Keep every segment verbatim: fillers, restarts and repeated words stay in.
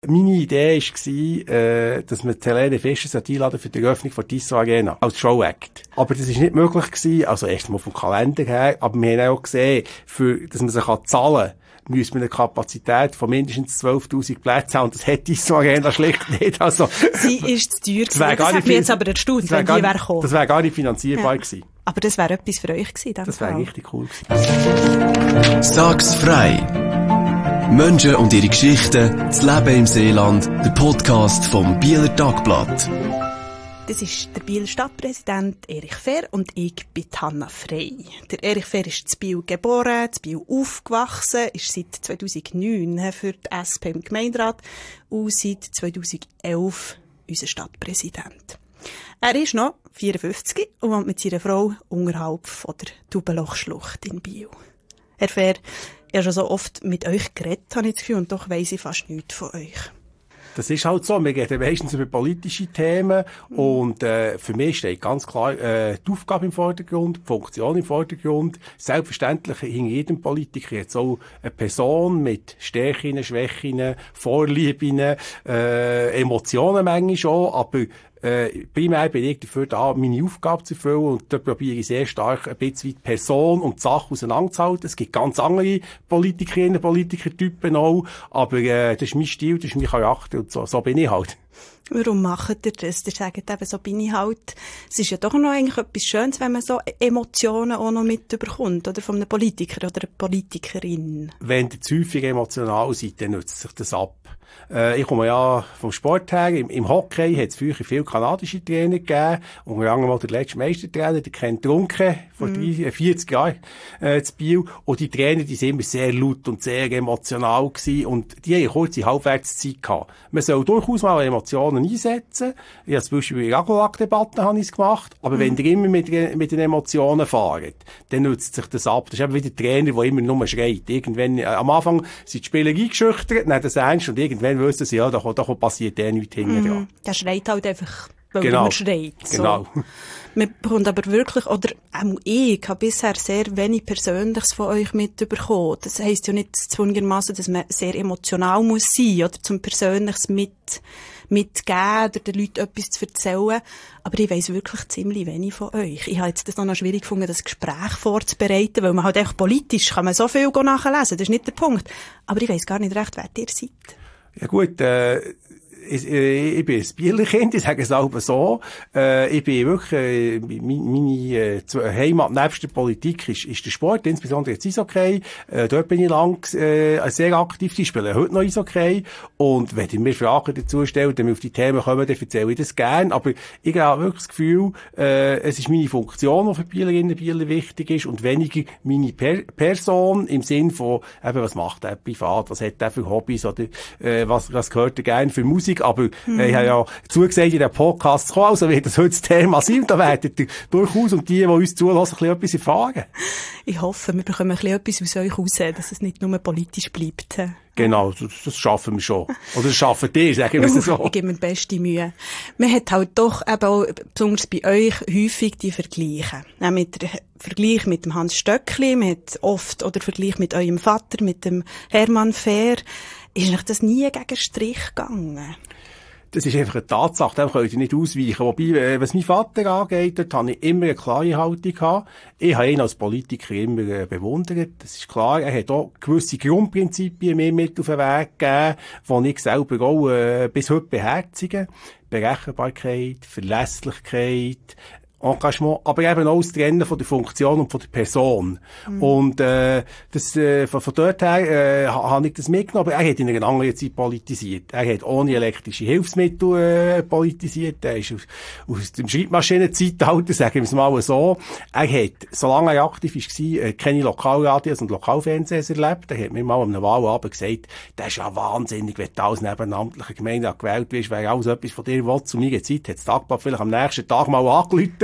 Meine Idee war, äh, dass wir Helene Fischer einladen für die Eröffnung der Tissot Arena als Show-Act. Aber das war nicht möglich gewesen, also erst mal vom Kalender her, aber wir haben auch gesehen, für, dass man sich zahlen kann, müssen wir eine Kapazität von mindestens zwölftausend Plätzen haben. Und das hätte Tissot Arena schlicht nicht. Also, sie ist zu teuer gewesen. Das, das hat mich jetzt aber erstaunt, wenn die wäre gekommen. Das wäre gar nicht finanzierbar ja. gewesen. Aber das wäre etwas für euch gewesen. Das wäre richtig cool gewesen. Sag's frei! Menschen und ihre Geschichten, das Leben im Seeland, der Podcast vom Bieler Tagblatt. Das ist der Bieler Stadtpräsident Erich Fehr und ich bin Hanna Frey. Der Erich Fehr ist in Biel geboren, in Biel aufgewachsen, ist seit zweitausendneun für die S P im Gemeinderat und seit zweitausendelf unser Stadtpräsident. Er ist noch vierundfünfzig und wohnt mit seiner Frau unterhalb von der Tubenlochschlucht in Biel. Herr Fehr, ich habe schon so oft mit euch geredet, habe ich das Gefühl, und doch weiss ich fast nichts von euch. Das ist halt so. Wir reden meistens über politische Themen. Mhm. Und äh, für mich steht ganz klar äh, die Aufgabe im Vordergrund, die Funktion im Vordergrund. Selbstverständlich hinter jedem Politiker jetzt auch eine Person mit Stärken, Schwächen, Vorlieben, äh, Emotionen manchmal schon, aber Äh, primär bin ich dafür da, meine Aufgabe zu erfüllen, und da probiere ich sehr stark ein bisschen die Person und die Sache auseinanderzuhalten. Es gibt ganz andere Politikerinnen, Politikertypen auch, aber äh, das ist mein Stil, das ist mein Charakter und so, so bin ich halt. Warum macht ihr das? Ihr sagt eben, so bin ich halt. Es ist ja doch noch eigentlich etwas Schönes, wenn man so Emotionen auch noch mitbekommt, oder von einem Politiker oder einer Politikerin. Wenn ihr zu häufig emotional seid, dann nützt sich das ab. Äh, ich komme ja vom Sport her. Im, im Hockey hat es früher viele kanadische Trainer gegeben. Unter anderem der letzte Meistertrainer, der Ken Trunke, vor mm. vierzig Jahren äh, zu Biel. Und die Trainer, die sind immer sehr laut und sehr emotional gewesen. Und die haben eine kurze Halbwertszeit gehabt. Man soll durchaus mal Emotionen einsetzen. Ich habe zum Beispiel bei Ragolag-Debatten habe ich es gemacht. Aber mm. wenn ihr immer mit, mit den Emotionen fahrt, dann nützt sich das ab. Das ist eben wie der Trainer, der immer nur schreit. Irgendwann, äh, am Anfang sind die Spieler eingeschüchtert, nehmen das ernst, und irgendwann wissen sie, ja, da, da passiert eh nichts hinten dran. Mm, der schreit halt einfach, weil genau. man schreit. So. Genau. Man bekommt aber wirklich, oder auch ich habe bisher sehr wenig Persönliches von euch mitbekommen. Das heisst ja nicht zwungenermassen, dass man sehr emotional muss sein, oder zum Persönliches mit, mitgeben oder den Leuten etwas zu erzählen. Aber ich weiss wirklich ziemlich wenig von euch. Ich habe jetzt das noch schwierig gefunden, das Gespräch vorzubereiten, weil man halt echt politisch kann man so viel nachlesen, das ist nicht der Punkt. Aber ich weiss gar nicht recht, wer ihr seid. Ja gut, äh, ich, äh, ich bin ein Bielerkind, ich sage es auch so. Äh, ich bin wirklich, äh, meine äh, Heimat nebst der Politik ist, ist der Sport, insbesondere jetzt Eishockey. Äh, dort bin ich lang äh, sehr aktiv, ich spiele heute noch Eishockey. Und wenn ihr mir Fragen dazu stellt, wenn wir auf die Themen kommen, dann erzähle ich das gerne. Aber ich habe wirklich das Gefühl, äh, es ist meine Funktion, die für Bielerinnen und Bieler wichtig ist, und weniger meine per Person im Sinn von, eben, was macht er privat, was hat er für Hobbys, oder äh, was, was gehört er gerne für Musik. Aber mhm. äh, ich habe ja zugesagt, in den Podcast zu kommen, also wird das heute das Thema sein, da werdet ihr durchaus, und die, die uns zulassen, ein bisschen etwas erfahren. Ich hoffe, wir bekommen ein bisschen etwas aus euch raus, dass es nicht nur politisch bleibt. Genau, das, das schaffen wir schon. Oder das schaffen die, sagen wir es so. Ich gebe mir die beste Mühe. Man hat halt doch eben auch, besonders bei euch, häufig die Vergleiche. Auch mit der Vergleich mit dem Hans Stöckli, man hat oft, oder Vergleich mit eurem Vater, mit dem Hermann Fehr. Ist euch das nie gegen Strich gegangen? Das ist einfach eine Tatsache, da könnt ihr nicht ausweichen. Wobei, was mein Vater angeht, dort habe ich immer eine klare Haltung gehabt. Ich habe ihn als Politiker immer äh, bewundert. Das ist klar. Er hat auch gewisse Grundprinzipien mir mit auf den Weg gegeben, die ich selber auch äh, bis heute beherzige. Berechenbarkeit, Verlässlichkeit, Engagement, aber eben auch das Trennen von der Funktion und von der Person. Mhm. Und äh, das, äh, von, von dort her äh, habe ich das mitgenommen, aber er hat in einer anderen Zeit politisiert. Er hat ohne elektrische Hilfsmittel äh, politisiert. Er ist aus, aus dem Schreibmaschinenzeitalter, sagen wir es mal so. Er hat, solange er aktiv war, äh, keine Lokalradios und Lokalfernsehers erlebt. Er hat mir mal am Wahlabend gesagt, das ist ja wahnsinnig, wenn du als nebenamtlicher Gemeinderat gewählt wirst, wäre alles etwas von dir will. Zu meiner Zeit hat das Tagblatt vielleicht am nächsten Tag mal angerufen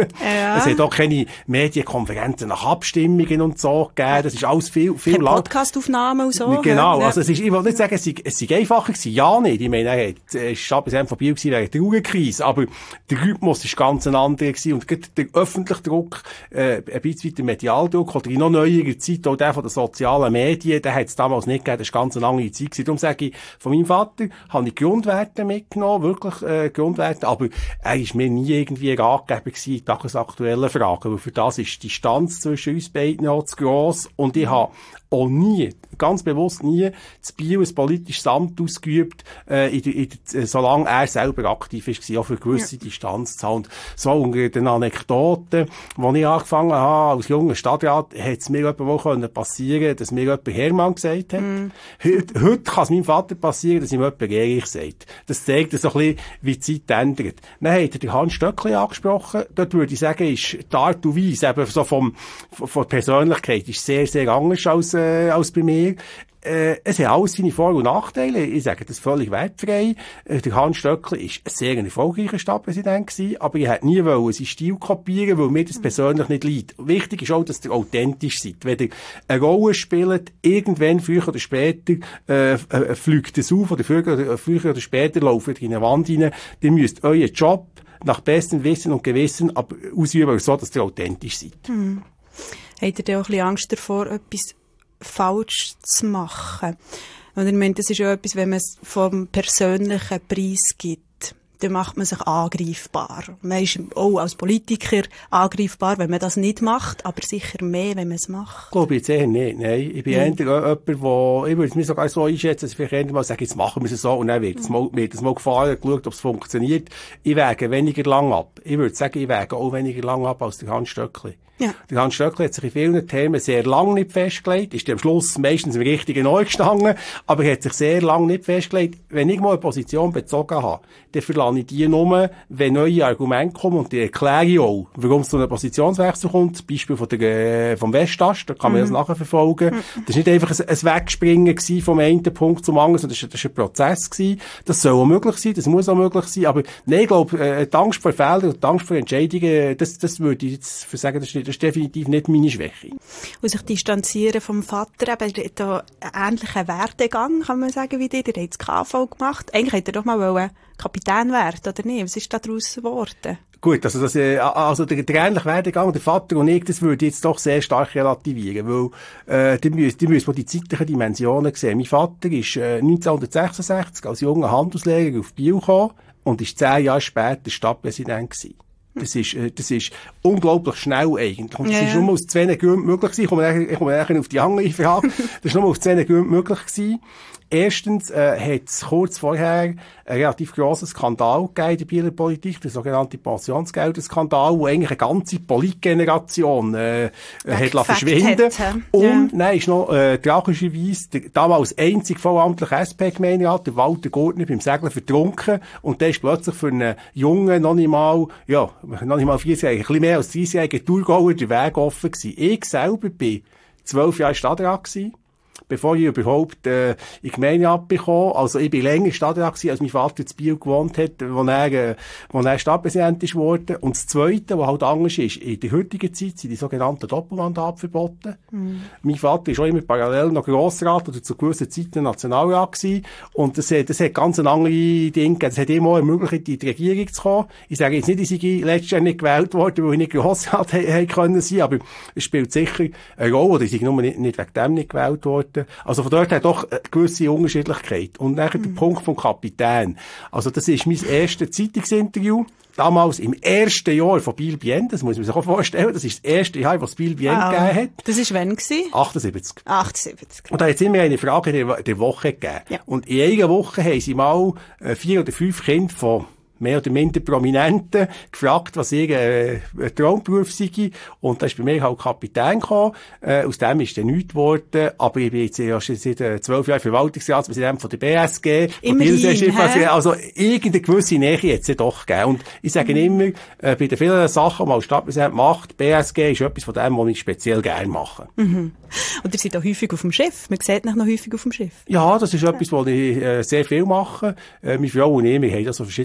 Ja. Es hat auch keine Medienkonferenzen nach Abstimmungen und so gegeben. Das ist alles viel, viel Keine lang. Podcastaufnahmen und so. Genau. Ja. Also, es ist, ich will nicht sagen, es sei, es sei einfacher gewesen. Ja, nicht. Ich meine, er hat, äh, Stadtpräsident von Biel gewesen während der Ruhekrise. Aber der Rhythmus ist ganz ein anderer gewesen. Und gerade der öffentliche Druck, äh, ein bisschen der Medialdruck, oder in noch neuerer Zeit auch der von den sozialen Medien, der hat es damals nicht gegeben. Das war ganz eine lange Zeit gewesen. Darum sage ich, von meinem Vater habe ich Grundwerte mitgenommen, wirklich, äh, Grundwerte. Aber er ist mir nie irgendwie ein Ratgeber gewesen in tagesaktuellen Fragen. Weil für das ist die Distanz zwischen uns beiden auch zu gross. Und ich habe auch nie, ganz bewusst nie, zu Biel ein politisches Amt ausgeübt, äh, in, in, in, solange er selber aktiv war, auch für gewisse ja. Distanz zu haben. Und so unter den Anekdoten, wo ich angefangen habe, als junger Stadtrat, hat es mir jemand passieren, dass mir jemand Hermann gesagt hat. Mm. Heute, heute kann es meinem Vater passieren, dass ihm jemand Erich sagt. Das zeigt so ein bisschen, wie die Zeit ändert. Dann hat er den Hans Stöckli angesprochen. Dort würde ich sagen, ist die Art und Weise, eben so vom, von der Persönlichkeit, ist sehr, sehr anders als Äh, als bei mir. Äh, es hat alles seine Vor- und Nachteile. Ich sage das völlig wertfrei. Äh, der Hans Stöckli war ein sehr erfolgreicher Stadtpräsident gewesen, aber ich hätte nie wollen seinen Stil kopieren, weil mir das persönlich nicht liegt. Wichtig ist auch, dass ihr authentisch seid. Wenn ihr eine Rolle spielt, irgendwann, früher oder später, äh, äh, fliegt es auf, oder früher oder, früher oder später lauft ihr in eine Wand rein. Ihr müsst euren Job nach bestem Wissen und Gewissen aber ausüben, so, dass ihr authentisch seid. Hm. Habt ihr denn auch ein bisschen Angst davor, etwas falsch zu machen? Und ich meine, das ist ja etwas, wenn man es vom persönlichen Preis gibt, dann macht man sich angreifbar. Man ist auch als Politiker angreifbar, wenn man das nicht macht, aber sicher mehr, wenn man es macht. Ich glaube jetzt eher nicht, nein. Ich bin eher jemand, der, ich würde es mir sogar so einschätzen, dass ich vielleicht mal sage, jetzt machen wir es so, und dann wird es mal, wird es mal gefahren, geschaut, ob es funktioniert. Ich wäge weniger lang ab. Ich würde sagen, ich wäge auch weniger lang ab als der Hans Stöckli. Ja. Der Hans Stöckli hat sich in vielen Themen sehr lange nicht festgelegt, ist am Schluss meistens im richtigen Ort gestanden, aber er hat sich sehr lange nicht festgelegt. Wenn ich mal eine Position bezogen habe, dann verlange ich die nur, wenn neue Argumente kommen, und die erkläre ich auch, warum es zu einem Positionswechsel kommt. Beispiel von der, äh, vom Westast, da kann man mhm. das nachverfolgen. Mhm. Das war nicht einfach ein, ein Wegspringen gewesen vom einen Punkt zum anderen, sondern das war, das war ein Prozess gewesen. Das soll auch möglich sein, das muss auch möglich sein, aber nein, ich glaube, äh, die Angst vor Fehlern und die Angst vor Entscheidungen, das, das würde ich jetzt sagen, das ist nicht Das ist definitiv nicht meine Schwäche. Und sich distanzieren vom Vater, eben, er hat da einen ähnlichen Werdegang, kann man sagen, wie dir. Der hat das K V gemacht. Eigentlich hätte er doch mal wollen Kapitän werden, oder nicht? Was ist da daraus geworden? Gut, also, das, äh, also der, der ähnliche Werdegang, der Vater und ich, das würde ich jetzt doch sehr stark relativieren, weil, äh, die müssen, die müssen mal die zeitlichen Dimensionen sehen. Mein Vater ist, äh, neunzehnhundertsechsundsechzig als junger Handelslehrer auf Biel gekommen und ist zehn Jahre später Stadtpräsident gewesen. Das ist, äh, das ist unglaublich schnell eigentlich. Und das ja, ist nur aus zwei Gründen möglich gewesen. Ich komme nachher, ich komme nachher auf die andere Frage. Das ist nur aus zwei Gründen möglich gewesen. Erstens, äh, hat es kurz vorher einen relativ grossen Skandal gegeben in der Bieler Politik, der sogenannte Pensionsgelderskandal, wo eigentlich eine ganze Politgeneration, äh, hat lassen verschwinden. Hat, und, ja. nein, ist noch, äh, tragischerweise, der damals einzig vollamtliche S P-Gemeinderat, der Walter Gurtner, beim Segeln vertrunken. Und der ist plötzlich für einen jungen, noch nicht mal, ja, noch nicht mal vierzigjährigen, ein bisschen mehr als dreißigjährigen Thurgauer der Weg offen gewesen. Ich selber bin zwölf Jahre Stadtrat gewesen, bevor ich überhaupt äh, in die Gemeinde abbekomme. Also ich bin länger Stadtrat gewesen, als mein Vater in Biel gewohnt hat, wo er, äh, wo er Stadtpräsident ist worden. Und das Zweite, was halt anders ist, in der heutigen Zeit sind die sogenannten Doppelmandate verboten. Mhm. Mein Vater ist auch immer parallel noch Grossrat oder zu gewissen Zeiten Nationalrat gewesen. Und das, das hat ganz eine andere Dinge gegeben. Das hat ihm auch ermöglicht, in die Regierung zu kommen. Ich sage jetzt nicht, ich sei letztes Jahr nicht gewählt worden, weil ich nicht Grossrat hätte können sein, aber es spielt sicher eine Rolle, oder ich sei nur nicht, nicht wegen dem nicht gewählt worden. Also von dort hat doch eine gewisse Unterschiedlichkeit. Und nachher mhm. der Punkt vom Kapitän. Also das ist mein erstes Zeitungsinterview. Damals im ersten Jahr von Biel Bienne, das muss man sich auch vorstellen, das ist das erste Jahr, was Biel Bienne wow. gegeben hat. Das ist wann gewesen? achtundsiebzig. achtundsiebzig. Und da hat es immer eine Frage der, der Woche gegeben. Ja. Und in einer Woche haben sie mal äh, vier oder fünf Kinder von mehr oder minder Prominenten gefragt, was ihr äh, Traumberuf sei. Und da ist bei mir halt Kapitän gekommen. Äh, aus dem ist dann nichts geworden. Aber ich bin jetzt ja schon seit äh, zwölf Jahren Verwaltungsratspräsident von der B S G. Immerhin, also irgendeine gewisse Nähe jetzt ja doch gegeben. Und ich sage mhm. immer, äh, bei den vielen Sachen, die man als Stadtpräsident macht, B S G ist etwas von dem, was ich speziell gerne mache. Mhm. Und ihr seid auch häufig auf dem Schiff. Man sieht euch noch häufig auf dem Schiff. Ja, das ist etwas, was ich äh, sehr viel mache. Äh, meine Frau und ich, wir haben da so verschiedene Varianten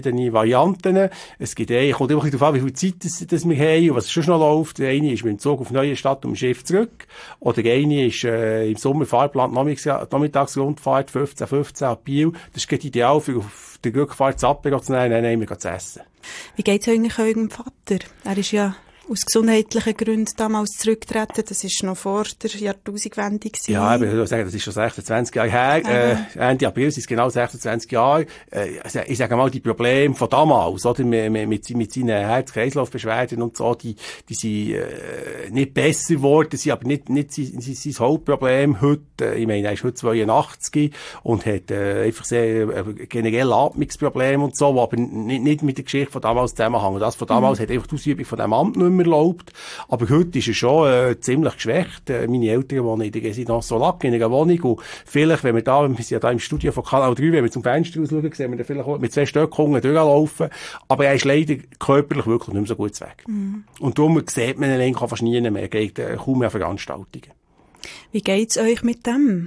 Varianten. Es gibt eh, kommt immer ein bisschen darauf an, wie viel Zeit das, das wir haben und was schon noch läuft. Der eine ist mit dem Zug auf Neuenstadt und dem Schiff zurück. Oder der eine ist äh, im Sommer Fahrplan Nachmittagsrundfahrt fünfzehn fünfzehn ab Biel. Das ist gerade ideal für auf der Rückfahrt zu Apero zu nehmen, dann nehmen wir zu essen. Wie geht's eigentlich eurem Vater? Er ist ja aus gesundheitlichen Gründen damals zurückgetreten. Das ist noch vor der Jahrtausendwende gewesen. Ja, ich würde sagen, das ist schon sechsundzwanzig Jahre her. Äh, Ende April sind es genau sechsundzwanzig Jahre. Äh, ich sage mal, die Probleme von damals, oder? Mit, mit, mit seinen Herz-Kreislauf-Beschwerden und so, die, die sind, äh, nicht besser geworden, sind aber nicht, nicht sein, sein Hauptproblem heute. Ich meine, er ist heute zweiundachtzig und hat, äh, einfach sehr, äh, generell Atmungsprobleme und so, die aber nicht, nicht mit der Geschichte von damals zusammenhängen. Das von damals mhm. hat einfach die Ausübung von dem Amt nicht mehr erlaubt. Aber heute ist er schon äh, ziemlich geschwächt. Äh, meine Eltern wohnen in der Residence Solac, in einer Wohnung. Und vielleicht, wenn wir da, wir sind ja da im Studio von Kanal drei, wenn wir zum Fenster rausschauen, sehen wir da vielleicht auch mit zwei Stöcken durchlaufen. Aber er ist leider körperlich wirklich nicht mehr so gut weg. Mhm. Und darum sieht man ihn eigentlich fast nie mehr. Er geht äh, kaum mehr an Veranstaltungen. Wie geht's euch mit dem?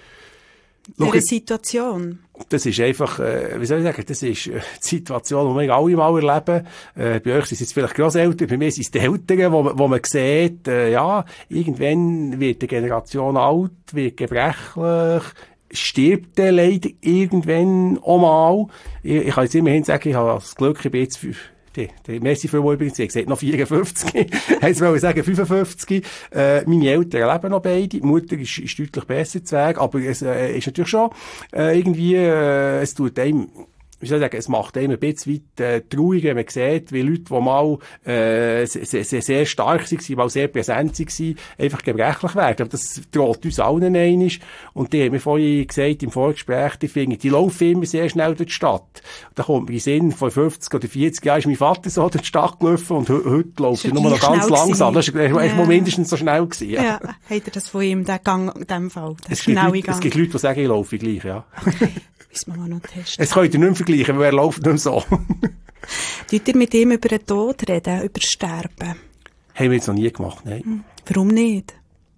Schau, diese Situation? Das ist einfach, äh, wie soll ich sagen, das ist äh, die Situation, die wir alle mal erleben. Äh, bei euch sind es jetzt vielleicht Grosseltern, bei mir sind es die Eltern, wo, wo man sieht, äh, ja, irgendwann wird die Generation alt, wird gebrechlich, stirbt der leider irgendwann auch mal. Ich, ich kann jetzt immerhin sagen, ich habe das Glück, ich bin jetzt für Die, die Messi für übrigens, sie hat gesagt, noch vierundfünfzig. Heisst wollte sagen, fünfundfünfzig. Äh, meine Eltern leben noch beide. Die Mutter ist, ist deutlich besser zu Weg. Aber es, äh, ist natürlich schon, äh, irgendwie, äh, es tut einem, wie soll ich sagen, es macht einem ein bisschen weit, äh, traurig, wenn man sieht, wie Leute, die mal, äh, sehr, sehr, sehr stark waren, mal sehr präsent waren, einfach gebrechlich werden. Aber das droht uns allen einmal. Und die haben mir vorhin gesagt, im Vorgespräch, die finden, die laufen immer sehr schnell durch die Stadt. Da kommt mir in den Sinn, vor fünfzig oder vierzig Jahren ist mein Vater so durch die Stadt gelaufen und he- heute läuft er nur noch ganz langsam. Das war ja. mal mindestens so schnell gewesen. Ja, ja. Habt ihr das von ihm, den Gang, in dem Fall? Es gibt, Leute, es gibt Leute, die sagen, ich laufe gleich, ja. Müssen wir mal noch testen. Es könnt ihr nicht mehr vergleichen, weil er läuft nicht mehr so. Tut ihr mit ihm über den Tod reden, über das Sterben? Haben wir jetzt noch nie gemacht, nein. Hm. Warum nicht?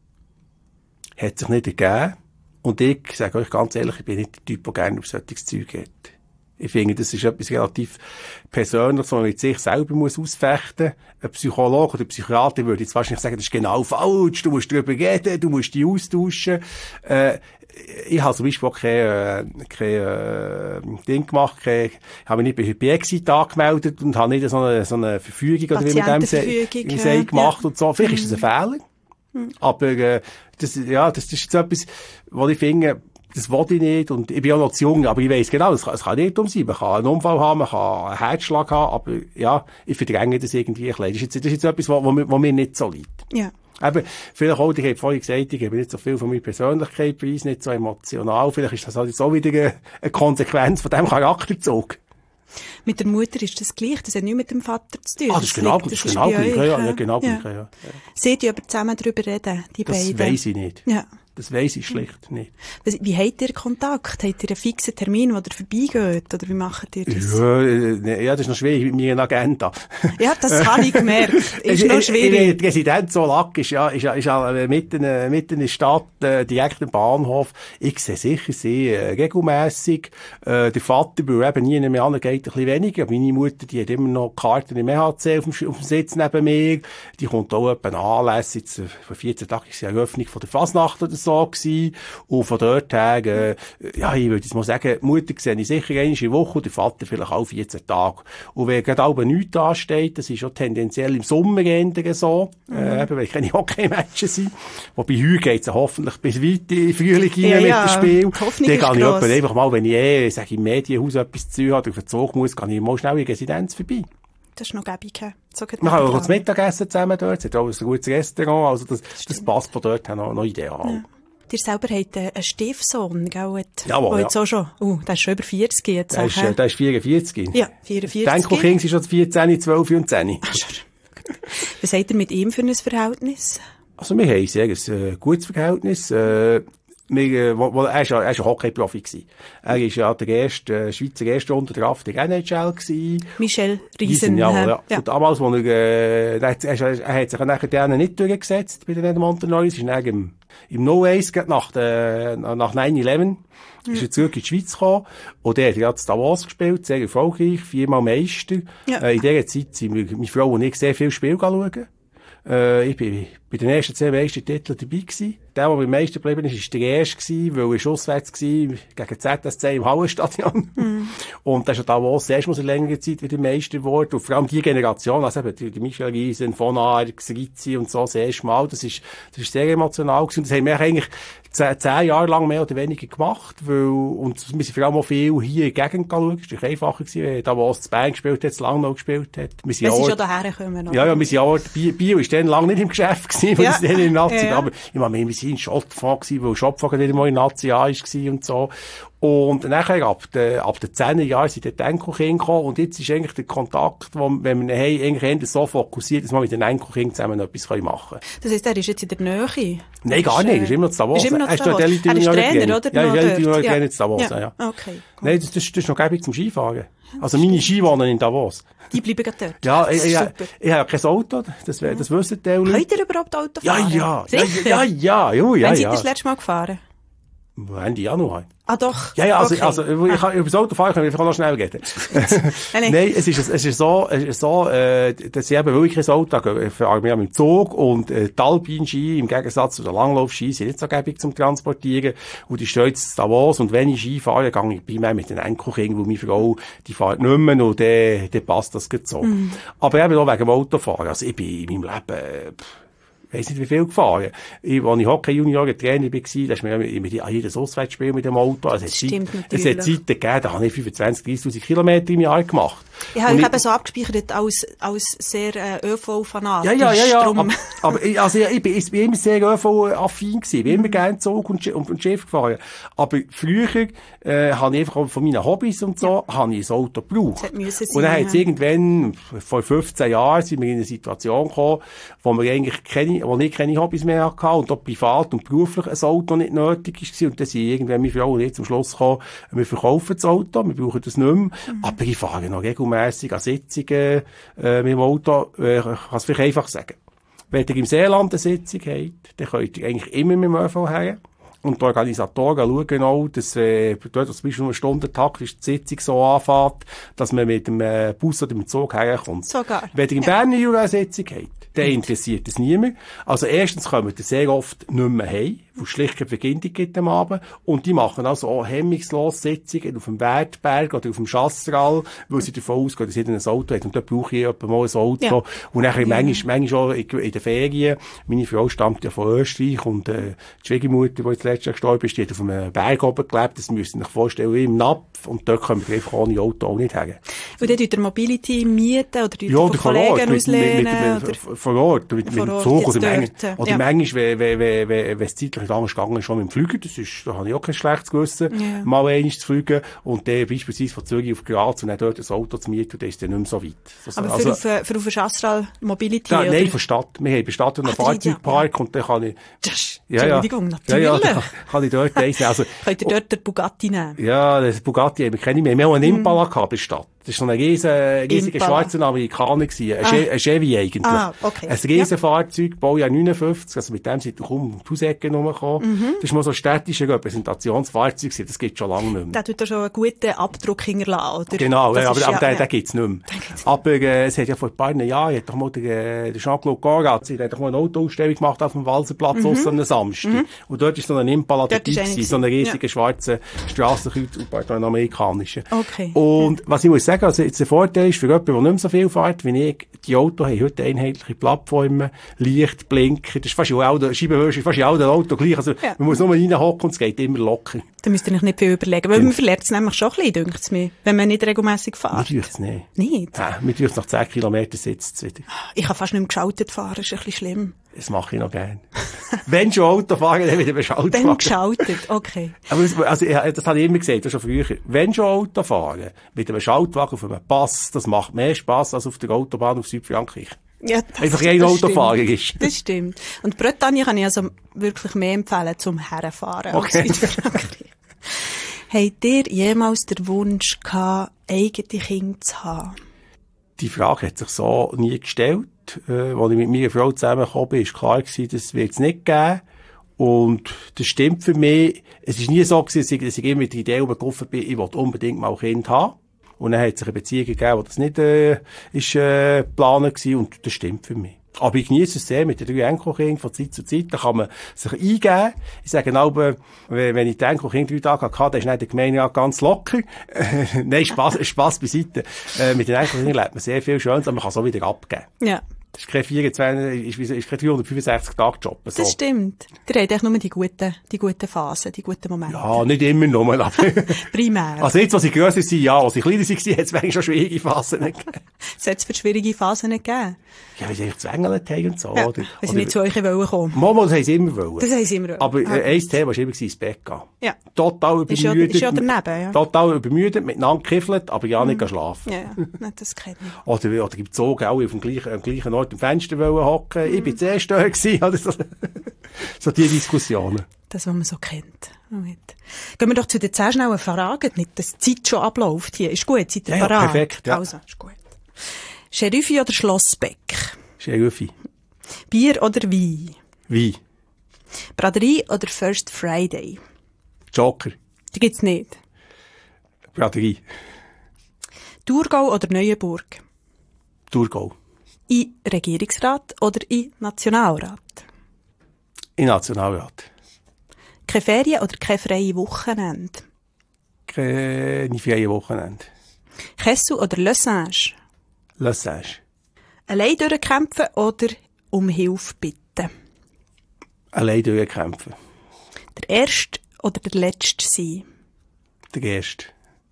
Hat sich nicht ergeben. Und ich sage euch ganz ehrlich, ich bin nicht der Typ, der gerne auf solches Zeug geht. Ich finde, das ist etwas relativ Persönliches, was man mit sich selber muss ausfechten muss. Ein Psychologe oder ein Psychiater würde jetzt wahrscheinlich sagen, das ist genau falsch, du musst darüber reden, du musst dich austauschen. Äh, ich habe zum Beispiel auch kein, äh, kein äh, Ding gemacht, kein, ich habe mich nicht bei Exit angemeldet und habe nicht so eine, so eine Verfügung, oder wie man dem sagt, ja. gemacht ja. und so. Vielleicht mhm. ist das ein Fehler. Mhm. Aber äh, das, ja, das ist jetzt etwas, was ich finde, das wollte ich nicht. Und ich bin auch noch zu jung, aber ich weiss genau, es kann, es kann nicht dumm sein. Man kann einen Unfall haben, man kann einen Herzschlag haben, aber ja, ich verdränge das irgendwie ein bisschen. Das ist jetzt, das ist jetzt etwas, was, was, was mir nicht so liegt. Ja. Eben, vielleicht auch, ich habe vorhin gesagt, ich gebe nicht so viel von meiner Persönlichkeit preis, nicht so emotional. Vielleicht ist das halt jetzt auch wieder eine, eine Konsequenz von diesem Charakterzug. Mit der Mutter ist das gleich, das hat nichts mit dem Vater zu tun. Ah, das ist genau, das ist genau gleich, ja, ja, genau ja. gleich, ja. ja. Seht ihr aber zusammen darüber reden, die das beiden? Das weiss ich nicht. Ja. Das weiss ich schlicht nicht. Wie habt ihr Kontakt? Habt ihr einen fixen Termin, wo ihr vorbeigeht? Oder wie macht ihr das? Ja, äh, ja das ist noch schwierig mit meiner Agenda. Ja, das habe ich gemerkt. Ist noch schwierig. Die Residenz Solac ist ja, ist ja, ist ja mitten, mitten in der Stadt, äh, direkt am Bahnhof. Ich sehe sicher sie äh, regelmässig. Äh, der Vater, weil eben nie mehr an, geht ein bisschen weniger. Meine Mutter, die hat immer noch Karten im E H C auf dem, auf dem Sitz neben mir. Die kommt auch etwa Anlässe. Jetzt, äh, vor vierzehn Tagen ist die Eröffnung von der Fasnacht oder so gewesen. Und von dort her, äh, ja, ich würde jetzt mal sagen, die Mutter sehe ich sicher einmal in der Woche und der Vater vielleicht auch vierzehn Tage. Und wenn gerade auch nichts ansteht, das ist auch tendenziell im Sommer eher so, mhm. äh, eben, weil keine Hockey-Matches sind. Wobei heute geht's ja hoffentlich bis weit in den Frühling rein ja, mit ja. dem Spiel. Dann kann ich etwa einfach mal, wenn ich eh, sage, im Medienhaus etwas zu tun habe, auf den Zug muss, kann ich mal schnell in die Residenz vorbei. Das ist noch gäbig. So wir haben auch das Mittagessen zusammen dort. Es hat auch ein gutes Restaurant. Also das, das, das passt von dort her noch, noch ideal. Ja. Ihr selber habt einen Stiefsohn, gell? Jawohl, jetzt ja. auch schon, uh, der ist schon über vierzig jetzt. Der ist, äh, der ist vierundvierzig. Ja, vierundvierzig. Die Enkelkinder sind schon vierzehn, zwölf und zehn. Ach, was habt ihr mit ihm für ein Verhältnis? Also wir haben sehr ein äh, gutes Verhältnis. Äh, Wir, äh, wo, wo, er ist ja, er ist ein Hockey-Profi gewesen. Er ist ja der erste, äh, Schweizer erste unter der Kraft der N H L gewesen. Michel Riesen. Ja, ja. ja. Und damals, wo er, äh, er, er, er hat sich nachher denen nicht durchgesetzt bei den Edmonton Oilers, ist dann im Im null eins, nach, der, nach nine eleven, mhm. ist er zurück in die Schweiz gekommen. Und der hat ja zu Davos gespielt, sehr erfolgreich, viermal Meister. Ja. Äh, in dieser Zeit sind wir, meine Frau und ich sehr viel Spiel schauen. Äh, ich bin bei den ersten zehn Meistertiteln dabei gewesen. Der, der beim Meister geblieben ist, war der erste gewesen, weil er auswärts war, gegen Z S C im Hallenstadion. Mm. Und das ist ja Davos erst mal so längere Zeit wieder Meister geworden. Und vor allem die Generation, also eben, die, die Michel Riesen, von Arx, Rizzi und so, das erste Mal, das ist, das ist sehr emotional gewesen. Und das haben wir eigentlich zehn, zehn Jahre lang mehr oder weniger gemacht, weil, und wir sind vor allem auch viel hier in der Gegend geschaut. Es war einfacher gewesen, weil Davos zu Bern gespielt hat, zu Langnau gespielt hat. Wir sind es ist auch, schon daher gekommen, oder? Ja, ja, wir sind auch, Bio, Bio ist dann lange nicht im Geschäft gewesen, weil ja. es dann in der Nazi, ja, ja. Aber ich meine, wir sind in Schottfond gewesen, weil Schottfond wieder mal in Nazi war und so. Und nachher, ab den, ab den zehner Jahren sind die Enkelkinder gekommen und jetzt ist eigentlich der Kontakt, wo, wenn wir haben, eigentlich so fokussiert, dass wir mit den Enkelkindern zusammen etwas machen können. Das heisst, er ist jetzt in der Nähe? Nein, gar nicht, er ist immer noch zu Davos. Ist immer noch er zu Davos. Er ist Trainer, oder? Ja, er ist Trainer zu Davos, ja. ja. Okay. Nein, das, das, das ist noch gäbig zum Skifahren. Also meine Ski wohnen in Davos. Die bleiben gerade dort? Ja, ich, ich, ich, ich habe kein Auto, das, das wissen die Leute. Könnt ihr überhaupt Auto fahren? Ja, ja, ja, ja, ja, ja, ja. Wann seid ihr das letzte Mal gefahren? Ende Januar. Ah, doch. Ja, ja, also, okay. also, ich kann, über das Auto fahren kann ich einfach noch schnell gehen. nein, nein, es ist, es ist so, es ist so, äh, dass ich eben wirklich ein Auto gehe, fahren wir mit dem Zug und, äh, die Alpin-Ski, im Gegensatz zu den Langlauf-Ski, sind nicht so gäbig zum Transportieren. Und die stehen jetzt zu Davos und wenn ich Ski fahre, gehe ich primär mit den Enkelkindern, wo meine Frau, die fährt nicht mehr und dann, dann passt das gut so. Mm. Aber eben auch wegen dem Autofahren. Also ich bin in meinem Leben, pff, ich weiss nicht, wie viel gefahren. Ich, als ich Hockey-Junior-Trainer war, da ist mir immer jedes Auswärtsspiel mit dem Auto. Also es, stimmt, Zeit, es hat Zeiten gegeben, da habe ich fünfundzwanzig, dreissigtausend Kilometer im Jahr gemacht. Ich habe euch eben so abgespeichert als, als sehr äh, ÖV-Fanatisch. Ja, ja, ja, ja. Aber, aber ich, also, ich, bin, ich bin immer sehr ÖV-affin gewesen. Ich bin immer gerne Zug und, und, und Schiff gefahren. Aber früher, äh, habe ich einfach von meinen Hobbys und so, ja. habe ich ein Auto gebraucht. Das müssen sein, und dann ja. hat es irgendwann, vor fünfzehn Jahren, sind wir in eine Situation gekommen, wo wir eigentlich keine, wo ich keine Hobbys mehr hatte und auch privat und beruflich ein Auto nicht nötig war. Und dann sind irgendwann meine Frau und ich zum Schluss gekommen, wir verkaufen das Auto, wir brauchen das nicht mehr. Mhm. Aber ich fahre noch regelmässig an Sitzungen äh, mit dem Auto. Äh, ich kann es vielleicht einfach sagen. Wenn ihr im Seeland eine Sitzung habt, dann könnt ihr eigentlich immer mit dem ÖV her. Und die Organisatoren schauen auch, dass, äh, dort zum Beispiel einen Stundentakt ist die Sitzung so anfängt, dass man mit dem äh, Bus oder mit dem Zug herkommt. Sogar. Wenn ihr im ja. Berner Jura eine Sitzung habt, dann interessiert es niemand. Also erstens kommen die sehr oft nicht mehr heim, wo es schlicht keine Verbindung gibt am Abend. Und die machen also auch hemmungslos Sitzungen auf dem Wertberg oder auf dem Chasseral, weil sie davon ausgehen, dass jeder ein Auto hat. Und dort brauche ich etwa mal ein Auto. Ja. Und dann ja. manchmal, manchmal auch in, in den Ferien. Meine Frau stammt ja von Österreich und äh, die Schwiegermutter, die jetzt letztes Jahr gestorben ist, die hat auf einem Berg oben gelebt. Das müsst ihr euch vorstellen, wie im Napf. Und dort kommen wir einfach ohne Auto auch nicht her. Und dann tut ihr Mobility mieten oder ja, von Kollegen auslehnen? Mit, mit, mit, vor Ort, mit, mit dem Zug oder, manchmal, oder ja. manchmal, wenn, wenn, wenn, wenn es zeitlich anders gegangen ist, schon mit dem Flüger, das ist, da habe ich auch kein schlechtes Gewissen, ja. mal einmal zu fliegen und dann beispielsweise von Zürich auf Graz und dann dort ein Auto zu mieten, und dann ist dann nicht mehr so weit. Also, aber für, also, auf, für auf den Chasseral Mobility? Da, oder? Nein, von Stadt. Wir haben bei Stadt einen Fahrzeugpark ja. und dann kann ich... Das, ja, Entschuldigung, ja. natürlich. Ja, ja, kann ich dort reisen. Also, könnt ihr dort den Bugatti nehmen? Ja, das Bugatti haben wir keine mehr. Wir haben auch einen Impala gehabt bei Stadt. Das war so ein riesen, riesiger schwarzer Amerikaner gewesen. Ein, ah. Che- ein Chevy eigentlich. Ah, okay. Ein riesen Fahrzeug, Baujahr neunundfünfzig. Also mit dem sind wir kaum die Hausecke rumgekommen. Mhm. Das war mal so ein städtisches Repräsentationsfahrzeug gewesen. Das gibt es schon lange nicht mehr. Der tut da schon einen guten Abdruck hinterlassen, oder? Genau, ja, aber, ja, aber den, ja. den gibt's nicht mehr. Aber, äh, es hat ja vor ein paar Jahren, hat doch mal der, der Jean-Claude Goratz, der hat doch mal eine Autoausstellung gemacht auf dem Walserplatz, mhm. aus am Samstag. Mhm. Und dort ist so ein Impala dabei gewesen, so ein riesiger ja. schwarzer Strassenkreuz, ein amerikanischer. Okay. Und, ja. was ich muss sagen, also, jetzt der Vorteil ist für jemanden, der nicht mehr so viel fährt wie ich, die Autos haben heute einheitliche Plattformen, Licht, Blinker, das ist fast in allen, Scheibenwischer, fast in allen Autos gleich. Also, ja. man muss nur reinhocken und es geht immer locker. Da müsst ihr euch nicht viel überlegen, weil ja. man verliert es nämlich schon ein bisschen, denkt es mir, wenn man nicht regelmässig fährt. Mir tut es nicht. Nicht? Nein, mir tut es nach zehn Kilometern sitzt es wieder. Ich kann fast nicht mehr geschaltet fahren, das ist ein bisschen schlimm. Das mache ich noch gerne. Wenn schon Auto fahren, dann wieder beschaltet fahren. Dann geschaltet, okay. Aber das, also, das habe ich immer gesagt, das schon früher. Wenn schon Auto fahren, mit einem Schaltwagen auf einem Pass, das macht mehr Spass als auf der Autobahn auf Südfrankreich. Ja, das, einfach ein Autofahrer ist. Das stimmt. Und Bretagne kann ich also wirklich mehr empfehlen zum Herfahren okay. als Südfrankreich. Habt ihr jemals den Wunsch gehabt, eigene Kinder zu haben? Die Frage hat sich so nie gestellt. Äh, als ich mit meiner Frau zusammengekommen bin, ist klar gewesen, das wird es nicht geben. Und das stimmt für mich. Es ist nie so gewesen, dass ich immer mit der Idee rumgelaufen bin, ich will unbedingt mal ein Kind haben. Und dann hat es sich eine Beziehung gegeben, wo das nicht äh, ist, äh, geplant war. Und das stimmt für mich. Aber ich genieße es sehr mit den drei Enkelkindern von Zeit zu Zeit. Da kann man sich eingeben. Ich sage auch, wenn ich die Enkelkinder drei Tage hatte, dann ist nicht der Gemeinderat ganz locker. Nein, Spass, Spass beiseite. Äh, mit den Enkelkindern lebt man sehr viel Schönes, aber man kann es auch wieder abgeben. Ja. Das ist kein vierundzwanzig, ist, ist kein dreihundertfünfundsechzig Tage Job. So. Das stimmt. Ihr habt echt nur die guten, die guten Phasen, die guten Momente. Ja, nicht immer nur, aber. Primär. Also jetzt, als sie grösser sind, ja. Als sie kleiner waren, hat es eigentlich schon schwierige Phasen nicht gegeben. Es hat es für schwierige Phasen nicht gegeben. Ja, weil sie eigentlich zwängelt haben und so, ja, oder? Weil sie nicht zu euch wollen kommen. Mama, das haben sie immer wollen. Das haben sie immer wollen. Aber äh, ein Thema war immer ins Bett gehen. Ja. Total übermüdet. Ist ja, ist ja daneben, ja. Total übermüdet, miteinander gekiffelt, aber ja nicht mhm. schlafen. Ja, ja. Nein, das kennt man. Oder, oder gibt's auch, alle auf dem gleichen, am gleichen Ort am Fenster wollen hocken. Mhm. Ich bin zuerst da gewesen, oder so. So die Diskussionen. Das, was man so kennt. Gehen wir doch zu den zehn schnellen Fragen. Nicht, dass die Zeit schon abläuft hier. Ist gut, seid ihr ja, parat? Ja, perfekt, ja. Also, ist gut. Scheriffi oder Schlossbeck? Scheriffi. Bier oder Wein? Wein. Braderie oder First Friday? Joker. Die gibt's nicht. Braderie. Thurgau oder Neuenburg? Thurgau. In Regierungsrat oder in Nationalrat? In Nationalrat. Keine Ferien oder keine freie Wochenende? Keine freie Wochenende. Kessel oder Le Singe? Le Singe. Allein durchkämpfen oder um Hilfe bitten? Allein durchkämpfen. Der Erste oder der Letzte sein? Der Erste.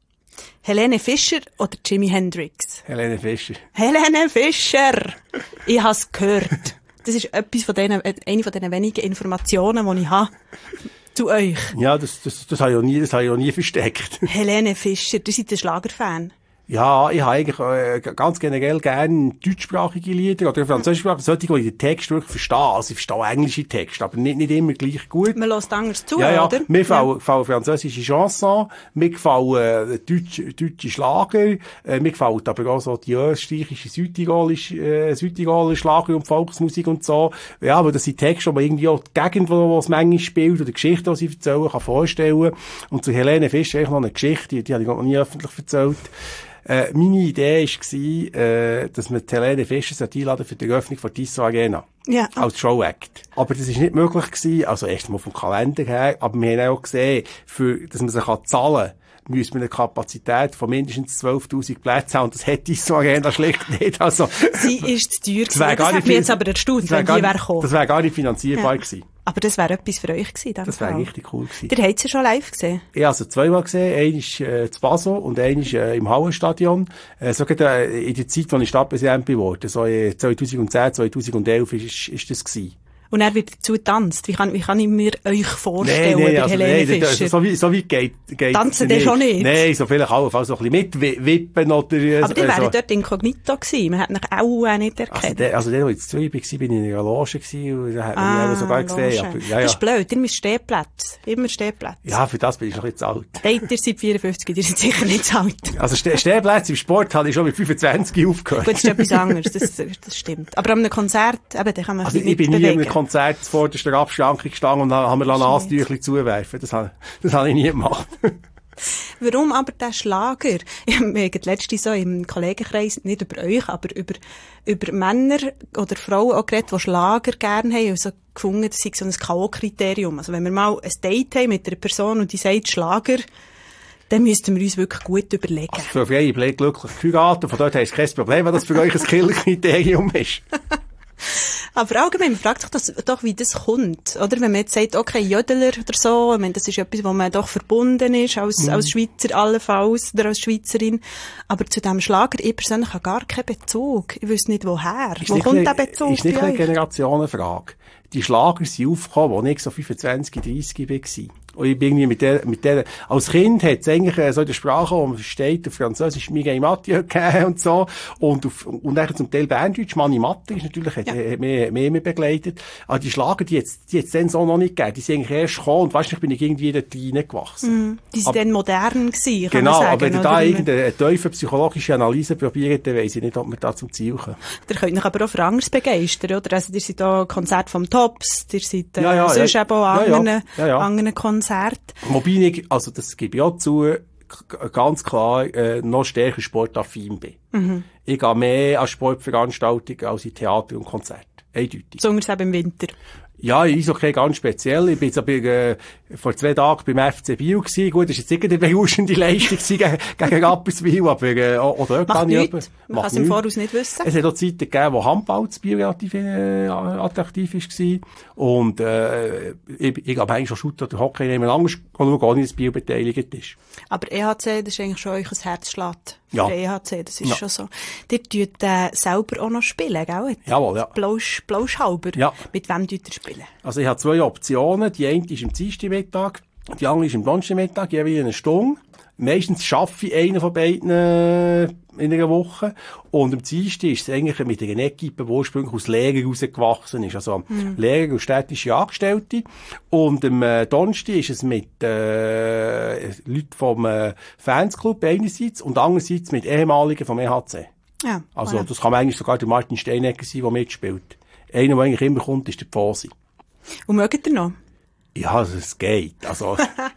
Helene Fischer oder Jimi Hendrix? Helene Fischer. Helene Fischer! Ich habe es gehört. Das ist etwas von denen, eine von diesen wenigen Informationen, die ich habe zu euch. Ja, das, das, das habe ich auch nie, das habe ich auch nie versteckt. Helene Fischer, ihr seid ein Schlagerfan. Ja, ich habe eigentlich äh, ganz generell gerne deutschsprachige Lieder oder französischsprachige, solche, die ich den Text wirklich verstehe. Also ich verstehe englische Texte, aber nicht, nicht immer gleich gut. Man hört anders zu, ja, ja. oder? Mir gefallen, gefallen französische Chansons, mir gefallen äh, deutsche, deutsche Schlager, äh, mir gefällt aber auch so die österreichische, südtirolische, äh, südtirolische Schlager und Volksmusik und so. Ja, aber das sind Texte, die man irgendwie auch die Gegend, wo, wo es manchmal spielt, oder Geschichten, die sie erzählen, kann vorstellen. Und zu Helene Fischer eigentlich noch eine Geschichte, die, die habe ich noch nie öffentlich erzählt. Äh, meine Idee war, äh, dass man Helene Fischer einladen für die Eröffnung von Tissot Arena. Ja. Als Show-Act. Aber das ist nicht möglich gewesen, also erst mal vom Kalender her, aber wir haben auch gesehen, für, dass man sich zahlen kann, müssen wir eine Kapazität von mindestens zwölftausend Plätzen haben, und das hätte Tissot Arena schlicht nicht. Also, sie ist zu teuer gewesen. Das, das hat mich jetzt aber erstaunt, wenn die wäre gekommen. Das wäre gar nicht finanzierbar ja. gewesen. Aber das wäre etwas für euch gewesen. Das wäre richtig cool gewesen. Ihr habt sie schon live gesehen? Ich habe sie zweimal gesehen. Einer ist äh, zu Basel und einer ist äh, im Hallenstadion. Äh, so gerade äh, in der Zeit, als ich Stadtpräsident geworden bin, so äh, zweitausendzehn, zweitausendelf ist, ist das gewesen. Und er wird dazu getanzt. Wie kann, wie kann ich mir euch vorstellen, nee, nee, bei also, Helene nee, Fischer? So wie, so wie geht, geht Tanzen die schon nicht? Nein, so vielleicht auch, also so ein bisschen mitwippen oder... Aber die äh, wären so. dort inkognito gewesen. Man hat mich auch nicht erkannt. Also der, also der, wo ich in Zürich war, bin ich in einer Loge gewesen, und da hat man ah, mich sogar Loge. gesehen. Aber, ja, ja. Das ist blöd, ihr müsst Stehplätze. Immer Stehplätze. Ja, für das bin ich noch nicht zu alt. Nein, ihr seid vierundfünfzig, ihr seid sicher nicht zu alt. Also Ste- Stehplätze im Sport habe ich schon mit fünfundzwanzig aufgehört. Gut, das ist etwas anderes, das, das stimmt. Aber an einem Konzert, eben, da kann man also sich ich bin bewegen. nie in einem Konzert vor der Abschrankung gestanden und haben mir Nasentüchli zuwerfen. Das habe, das habe ich nie gemacht. Warum aber der Schlager? Ich habe letztens so im Kollegenkreis, nicht über euch, aber über, über Männer oder Frauen auch geredet, die Schlager gerne haben, und so gefunden, das sei so ein K O-Kriterium. Also wenn wir mal ein Date haben mit einer Person und die sagt Schlager, dann müssten wir uns wirklich gut überlegen. Also für freie Blick glücklich geheiratet, von dort hast du kein Problem, wenn das für euch ein Killerkriterium ist. Aber allgemein, man fragt sich das doch, wie das kommt, oder? Wenn man jetzt sagt, okay, Jödler oder so, ich meine, das ist etwas, wo man doch verbunden ist, als, mm. als Schweizer allenfalls, oder als Schweizerin. Aber zu diesem Schlager, ich persönlich habe gar keinen Bezug. Ich wüsste nicht, woher. Ist wo nicht kommt eine, der Bezug? Ist nicht eine Generationenfrage. Die Schlager sind aufgekommen, als ich so fünfundzwanzig, dreissig war. Und ich bin irgendwie mit der, mit der, als Kind hat es eigentlich äh, so in der Sprache, wo man versteht, auf Französisch Miguel Mathieu gegeben und so. Und auf, und dann zum Teil Berndeutsch, Mani Matter ist natürlich, hat, Ja. hat mehr, mehr mit begleitet. Aber die Schlager, die jetzt, die jetzt dann so noch nicht gegeben. Die sind eigentlich erst gekommen und weißt du, ich bin irgendwie da reingewachsen. Mhm. Die sind dann modern gewesen, kann Genau, man sagen. aber wenn ihr oder? da irgendeine tiefe psychologische Analyse probiert, dann weiss ich nicht, ob wir da zum Ziel kommen. Ihr könnt euch aber auch für anderes begeistern, oder? Also, ihr seid auch Konzert vom Tops, ihr seid, äh, Ja, ja, sonst ja. eben auch an Ja, ja. anderen, Ja, ja. anderen Konzerten. Wobei ich, also das gebe ich auch zu, k- ganz klar äh, noch stärker sportaffin bin. Mhm. Ich gehe mehr an Sportveranstaltungen als in Theater und Konzerte. Eindeutig. Besonders eben im Winter. Ja, ich okay, ganz speziell. Ich bin jetzt aber, äh, vor zwei Tagen beim F C Biel gewesen. Gut, das ist jetzt nicht eine berauschende Leistung gewesen gegen, gegen Rapperswil, aber äh, auch auch dort Macht kann ich nichts. eben- Man macht kann es im nichts. Voraus nicht wissen. Es hat auch Zeiten gegeben, wo Handball zu Biel relativ äh, attraktiv war. Und äh, ich, ich glaube eigentlich schon Shooter oder Hockey nehmen anders schauen, ohne dass Biel beteiligt ist. Aber E H C, das ist eigentlich schon euch ein Herzschlag. Ja. Für E H C, das ist Ja. schon so. Ihr tut äh, selber auch noch spielen, gell? Jawohl, ja. Blausch, Blauschhalber. Ja. Mit wem tut ihr spielen? Also ich habe zwei Optionen. Die eine ist am Dienstagmittag, die andere ist am Donnerstagmittag, jeweils eine Stunde. Meistens schaffe ich einen von beiden äh, in einer Woche. Und am Dienstag ist es eigentlich mit einer Equipe, die ursprünglich aus Lehrern rausgewachsen ist. Also Mhm. Lehrer und städtische Angestellte. Und am äh, Donnerstag ist es mit äh, Leuten vom äh, Fansclub einerseits und andererseits mit Ehemaligen vom E H C. Ja. Also voilà. das kann eigentlich sogar der Martin Steinegger sein, der mitspielt. Einer, der eigentlich immer kommt, ist der Pfosi. Und mögt ihr noch? Ja, also es geht. Also,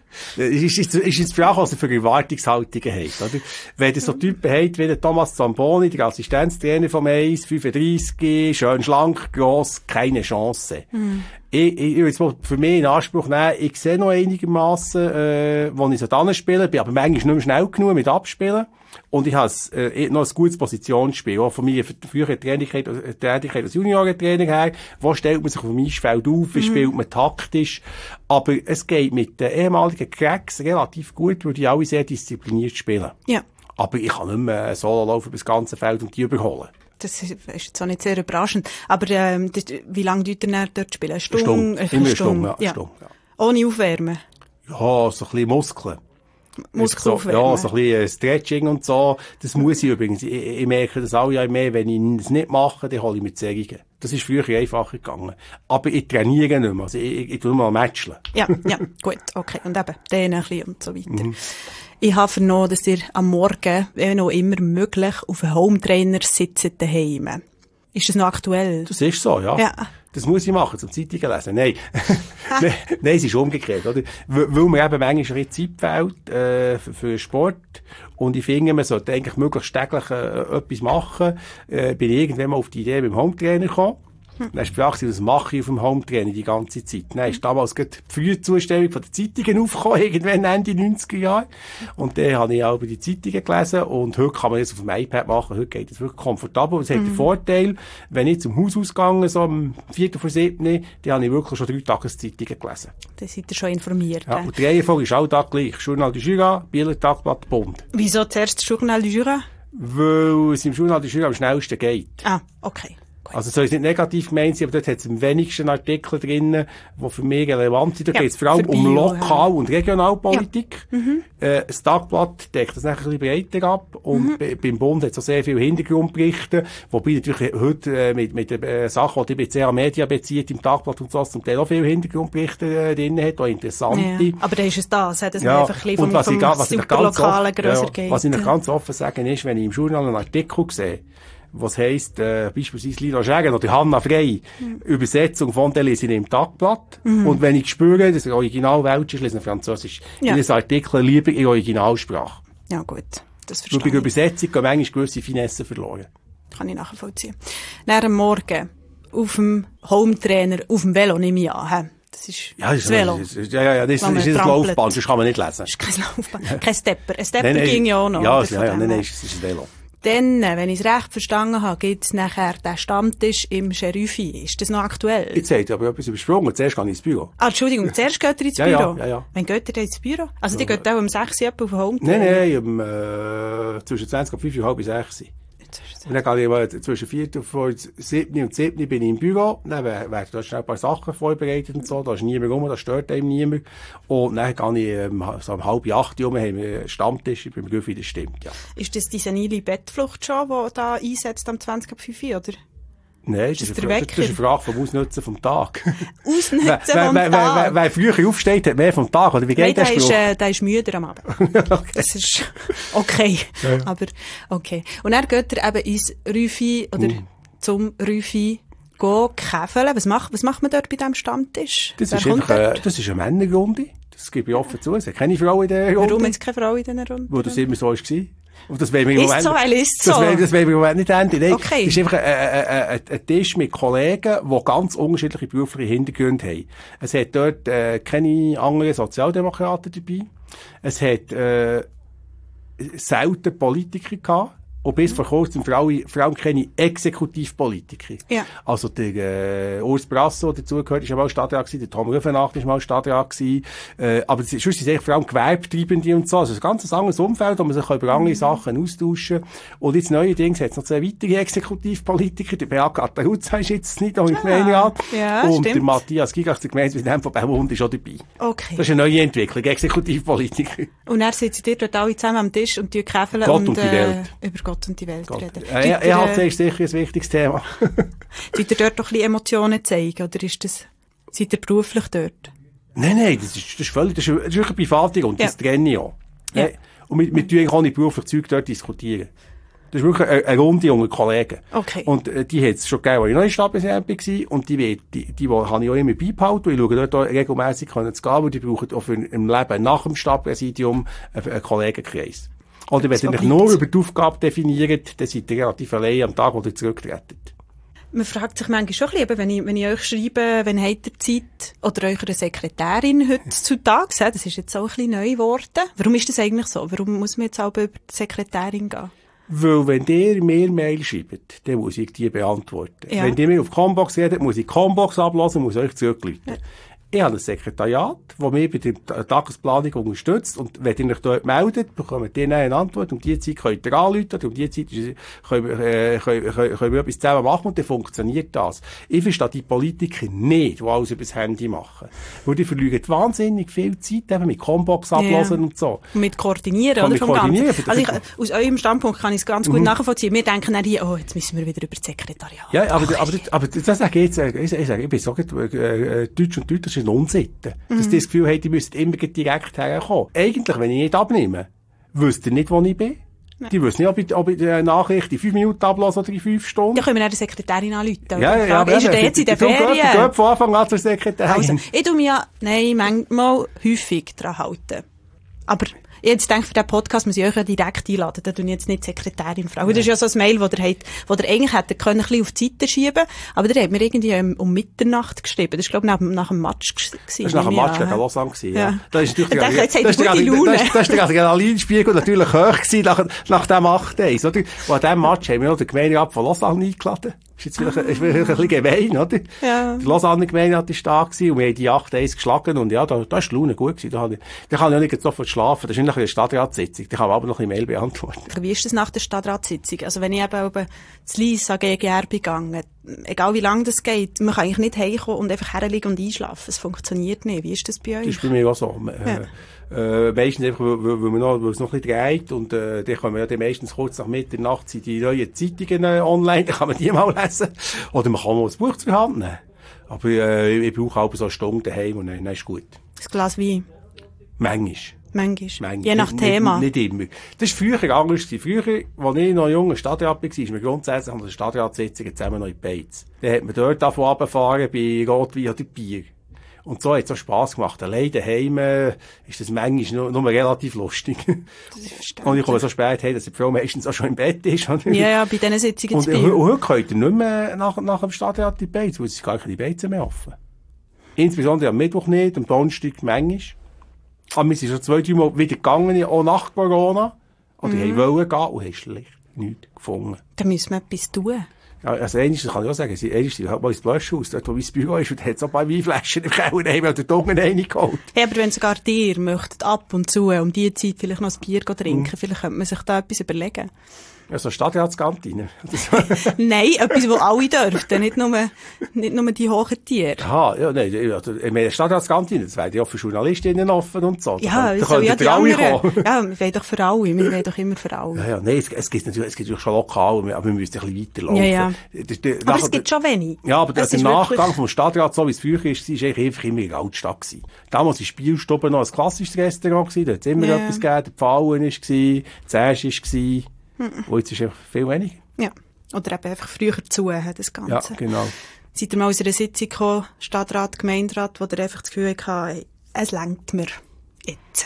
ist, ist, ist jetzt die Frage, was er für Erwartungshaltungen hat, oder? Wenn ihr so Typen habt wie der Thomas Zamboni, der Assistenztrainer vom eins, fünfunddreissig, schön schlank, gross, keine Chance. Mhm. Ich, ich, ich will jetzt mal für mich in Anspruch nehmen, ich sehe noch einigermaßen, äh, wo ich so dann spiele, bin aber manchmal nicht mehr schnell genug mit Abspielen. Und ich habe äh, noch ein gutes Positionsspiel, auch von mir früher Tätigkeit, äh, Tätigkeit als Juniorentrainer her. Wo stellt man sich auf dem Eisfeld auf, wie Mhm. spielt man taktisch? Aber es geht mit den ehemaligen Cracks relativ gut, weil die alle sehr diszipliniert spielen. Ja. Aber ich kann nicht mehr solo laufen über das ganze Feld und die überholen. Das ist ist jetzt auch nicht sehr überraschend. Aber ähm, das, wie lange tut ihr denn dort spielen? Eine Stunde? Stunde. Einfach Immer eine Stunde, ja, eine Stunde, ja. Ohne Aufwärmen? Ja, so ein bisschen Muskeln. Muskeln so, aufwärmen? Ja, so ein bisschen Stretching und so. Das muss ich übrigens. Ich, ich merke das alle Jahre mehr. Wenn ich es nicht mache, dann hole ich mir Zerrungen. Das ist früher einfacher gegangen. Aber ich trainiere nicht mehr. Also ich, ich, ich tue mal matcheln. Ja, ja, gut, okay. Und eben, dehnen ein bisschen und so weiter. Mhm. Ich habe vernommen, dass ihr am Morgen, wenn noch immer möglich, auf einem Hometrainer sitzt daheim. Ist das noch aktuell? Das ist so, ja. Ja. Das muss ich machen, zum Zeitungen lesen. Nein. Nein, nein, es ist umgekehrt, oder? Weil weil mir eben manchmal ein bisschen Zeit fehlt, äh, für, für Sport. Und ich finde, man sollte eigentlich möglichst täglich äh, etwas machen. Äh, bin ich irgendwann mal auf die Idee beim Hometrainer gekommen. Hm. Dann ist die Frage, was mache ich auf dem Hometrainer die ganze Zeit? Dann ist damals gerade die Frühzustellung von den Zeitungen aufgekommen, irgendwann Ende neunziger Jahre. Und dann habe ich auch über die Zeitungen gelesen. Und heute kann man das auf dem iPad machen. Heute geht es wirklich komfortabel. Es hat Mhm. den Vorteil, wenn ich zum Haus ausgegangen, so am vierten vor siebten, dann habe ich wirklich schon drei Tageszeitungen gelesen. Da seid ihr schon informiert. Ja, äh. und die Reihenfolge ist auch da gleich. Journal du Jura, Bieler Tagblatt, Bund. Wieso zuerst das Journal du Jura? Weil es im Journal du Jura am schnellsten geht. Ah, okay. Gut. Also, es soll jetzt nicht negativ gemeint sein, aber dort hat es am wenigsten Artikel drinnen, die für mich relevant sind. Da Ja, geht es vor allem für um Bio, Lokal- und Regionalpolitik. Ja. Mhm. Äh, das Tagblatt deckt das nachher ein bisschen breiter ab. Und Mhm. be- beim Bund hat es auch sehr viele Hintergrundberichte, wobei natürlich heute äh, mit, mit den äh, Sachen, die die B C A Media bezieht, im Tagblatt und so, zum Teil auch viele Hintergrundberichte äh, drin hat, auch interessante. Ja. Aber dann ist es das, dass man Ja, einfach ein bisschen vom, und was vom ich, ga- was ich noch ganz Superlokalen offen, grösser ja, geht. was ich noch ja. ganz offen sagen ist, wenn ich im Journal einen Artikel sehe, was heisst, äh, beispielsweise Lila Schägen oder Hanna Frey, Mhm. Übersetzung von der lese ich im Tagblatt. Mhm. Und wenn ich spüre, dass er Original Welsch ist, lese ich Französisch. Ja. Ich lese Artikel lieber in Originalsprache. Ja gut, das Weil verstehe bei der ich. Übersetzung gehen manchmal gewisse Finessen verloren. Kann ich nachvollziehen. Nach am Morgen auf dem Hometrainer, auf dem Velo nehme ich an. He? Das ist Ja, das Velo. Das ist, ja, ja, ja, das ist, Wenn man das ist ein trampelt. Laufband, sonst kann man nicht lesen. Das ist kein Laufbahn, kein Stepper. Ein Stepper Nein, nein, ging ja auch noch. Ja, oder, ja, von ja, dem nein, nein, her. es ist ein Velo. Dann, wenn ich es recht verstanden habe, gibt es nachher den Stammtisch im Scherüfi. Ist das noch aktuell? Jetzt habt ihr aber etwas übersprungen. Zuerst gehe ich ins Büro. Ah, Entschuldigung, zuerst geht ihr ins Ja, ja, Büro? ja, ja. Wann geht ihr denn ins Büro? Also, die geht auch um sechs Uhr auf den Nein, Hometrainer? nein, um, äh, zwischen zwanzig und fünf und halb bis sechs. Zwischen Und dann gehe ich mal zwischen vier und sieben und sieben bin ich im Büro, dann werden da schnell ein paar Sachen vorbereitet und so, da ist niemand rum, da stört einem niemand. Und dann gehe ich ähm, so um halb acht Uhr, haben wir einen Stammtisch, beim Grüffi, das stimmt, ja. Ist das die senile Bettflucht schon, die da einsetzt am zwanzig ab fünf Uhr, oder? Nein, das ist, ist, eine, das ist eine Frage vom Ausnutzen vom Tag. Ausnutzen wer, vom wer, Tag? Wer, wer früher aufsteht, hat mehr vom Tag, oder wie geht Nein, das? Nein, der ist, äh, der ist müder am Abend. Okay. Das ist okay. Ja. Aber, okay. Und dann geht er eben ins Rüffi, oder mm. zum Rüffi, go käfeln. Was macht, was macht man dort bei diesem Stammtisch? Das ist, einfach, äh, das ist eine Männerrunde. Das gebe ich offen zu. Es hat keine Frau in dieser Runde. Warum hat es keine Frau in dieser Runde? Wo das immer so war. Und das wollen wir im ist Moment, so, weil ist das so. Wollen, das wollen wir im Moment nicht ändern. Nein, okay. Es ist einfach ein, ein, ein, ein Tisch mit Kollegen, die ganz unterschiedliche berufliche Hintergründe haben. Es hat dort äh, keine anderen Sozialdemokraten dabei. Es hat äh, selten Politiker gehabt. Und bis vor kurzem vor allem, vor allem keine Exekutivpolitiker. Ja. Also der äh, Urs Brasso, der dazugehört, ist ja mal Stadtrat gewesen, der Tom Rüfenacht ist mal Stadtrat gewesen. Äh, aber sonst sind es vor allem Gewerbetreibende und so. Also ein ganz anderes Umfeld, wo man sich über andere Sachen austauschen kann. Und jetzt neuerdings hat es noch zwei weitere Exekutivpolitiker. Der Beat Cataruzza ist jetzt nicht auch im Gemeinderat. Ja, und stimmt. der Matthias Gigas, der Gemeindepräsident von Bellmund, ist auch dabei. Okay. Das ist eine neue Entwicklung, Exekutivpolitiker. Und dann sitzen ihr dort alle zusammen am Tisch und käfeln Gott und, und die Welt. Äh, über Gott und die Welt Gott. reden. Ja, ja, ja, das ist sicher ein wichtiges Thema. Seid ihr dort doch ein bisschen Emotionen zeigen, oder ist das, seid ihr beruflich dort? Nein, nein, das ist, das ist völlig, das ist, das ist wirklich privat und das ja. trenne ich auch. Ja. Und wir, wir tun eigentlich auch nicht beruflich Zeug dort diskutieren. Das ist wirklich eine, eine Runde unter Kollegen. Okay. Und äh, die hat es schon gegeben, als ich noch in Stadtpräsident war. Und die, die, die, die habe ich auch immer beibehalten. Ich schaue dort auch regelmässig zu gehen, weil die brauchen auch für im Leben nach dem Stadtpräsidium einen, einen Kollegenkreis. Oder wenn ihr euch nur über die Aufgabe definiert, dann seid ihr relativ allein am Tag, wo ihr zurücktretet. Man fragt sich manchmal schon ein bisschen, wenn ich, wenn ich euch schreibe, wenn habt ihr Zeit, oder eure Sekretärin heutzutage, das ist jetzt auch ein bisschen neu geworden. Warum ist das eigentlich so? Warum muss man jetzt auch über die Sekretärin gehen? Weil, wenn ihr mir Mail schreibt, dann muss ich die beantworten. Ja. Wenn ihr mir auf Combox redet, muss ich Combox ablassen und muss euch zurückrufen. Ja. Ich habe ein Sekretariat, das mich bei der Tagesplanung unterstützt. Und wenn ihr euch dort meldet, bekommt ihr eine Antwort. Um die Zeit könnt ihr anrufen. Um die Zeit können wir, äh, können, können, können wir etwas zusammen machen. Und dann funktioniert das. Ich verstehe die Politiker nicht, die alles über das Handy machen. Weil die verlieren wahnsinnig viel Zeit, eben mit Combox ablassen ja. und so. Und mit Koordinieren, oder? Mit vom Koordinieren. Ganzen. Also ich, aus eurem Standpunkt kann ich es ganz gut mhm. nachvollziehen. Wir denken dann hier, oh, jetzt müssen wir wieder über das Sekretariat. Ja, aber, aber, aber, aber das sage ich jetzt, ich, ich, sage, ich bin so äh, Deutsch und Deutsch ist eine Unsitte. Mhm. Dass die das Gefühl haben, die müssen immer direkt herkommen. Eigentlich, wenn ich nicht abnehme, wüsst ihr nicht, wo ich bin. Nein. Die wissen nicht, ob ich, ob ich die Nachricht in fünf Minuten ablasse oder in fünf Stunden. Dann können wir dann die Sekretärin anrufen. Ja, ja, ja. Ist er jetzt in der Ferien? Ich gehe von Anfang an zur Sekretärin. Also, ich tue mich ja, nein, manchmal häufig daran halten. Aber jetzt denke ich, für diesen Podcast muss ich euch ja direkt einladen. Da tue ich jetzt nicht Sekretärin fragen. Ja. Das ist ja so ein Mail, das ihr, habt, das ihr eigentlich hättet können, ein bisschen auf die Seite schieben. Aber der hat mir irgendwie um, um Mitternacht geschrieben. Das ist, glaube ich, nach, nach dem Match gewesen. Das war nach dem Match gegen Lausanne gewesen, ja. ja. Das ist natürlich, jetzt hat er gute Laune. Das ist der Adrenalinspiegel natürlich hoch gewesen nach, nach dem acht eins, oder? Und an diesem Match haben wir noch den Gemeinderat von Lausanne eingeladen. Ist jetzt vielleicht, ist vielleicht ein bisschen gemein, oder? Ja. Der Lausanne-Gemeinderat war da gewesen und wir haben die acht eins geschlagen und ja, da, da ist die Laune gut gewesen. Da, habe ich, da kann ich auch nicht sofort schlafen. Das ist nicht eine Stadtratssitzung. Da kann man aber noch ein Mail beantworten. Wie ist das nach der Stadtratssitzung? Also wenn ich eben über das Lies an G G R gegangen, egal wie lange das geht, man kann eigentlich nicht heimkommen und einfach herliegen und einschlafen. Es funktioniert nicht. Wie ist das bei euch? Das ist bei mir auch so. Ja. Äh, meistens einfach, weil, weil, man noch, weil es noch ein bisschen dreht und äh, dann können wir ja dann meistens kurz nach Mitternacht sind die neuen Zeitungen äh, online, dann kann man die mal lesen. Oder man kann mal das Buch zur Hand nehmen. Aber äh, ich brauche auch so eine Stunde daheim und dann, dann ist gut. Das Glas Wein? Manchmal. Manchmal. Manchmal. Je nach nicht, Thema. Nicht, nicht immer. Das war früher anders. Früher, als ich noch junger Stadtrat war, ist man grundsätzlich an der Stadtratssitzung zusammen noch in Beiz. Dann hat man dort davon runtergefahren bei Rotwein oder Bier. Und so hat es auch Spass gemacht. Allein daheim äh, ist das manchmal nur, nur relativ lustig. Und ich komme so spät heim, dass die Frau meistens auch schon im Bett ist. Ja, ja, bei diesen Sitzungen und, und, und heute könnt ihr nicht mehr nach, nach dem Stadtrat in Beiz, weil es ist gar keine Beizen mehr offen. Insbesondere am Mittwoch nicht, am Donnerstag manchmal. Aber wir sind schon zwei, drei Mal wieder gegangen, auch nach Corona. Oder mhm. haben wollen gehen und haben schlicht nichts gefunden. Da müssen wir etwas tun. Ja, also, eines, das kann ich auch sagen, eines, ich hab mal ins Blöschhaus, dort, wo mein Büro ist, und da hat so ein paar Weinflaschen im Keller, und haben wir den Dungen reingeholt. Ja, aber wenn sogar dir möchtet ab und zu, um diese Zeit vielleicht noch ein Bier trinken, mhm. vielleicht könnte man sich da etwas überlegen. Ja, so Stadtratskantine. Nein, etwas, wo alle dürften, nicht nur, nicht nur die hohen Tiere. Aha, ja, nein, also, ich meine, Stadtratskantine, das wäre ja auch für Journalistinnen offen und so. Ja, da so können ja, für die alle anderen. kommen. Ja, wir wollen doch für alle, wir wollen doch immer für alle. Ja, ja, nein, es, es gibt natürlich, es gibt natürlich schon lokal, aber wir müssen ein bisschen weiterlaufen. Ja, ja. Der, der, Aber nachher, es gibt schon wenig. Ja, aber der, Es der ist Nachgang wirklich- vom Stadtrat, so wie es früher ist, war eigentlich einfach immer in der Altstadt gewesen. Damals war die Spielstube noch ein klassisches Restaurant gewesen, da hat es immer Ja. etwas gegeben, der Pfauen war, die Zäsch war, Mhm. und jetzt ist einfach viel weniger. Ja. Oder eben einfach früher zu, das Ganze. Ja, genau. Seid ihr mal aus einer Sitzung gekommen, Stadtrat, Gemeinderat, wo ihr einfach das Gefühl hatte, es lenkt mir jetzt?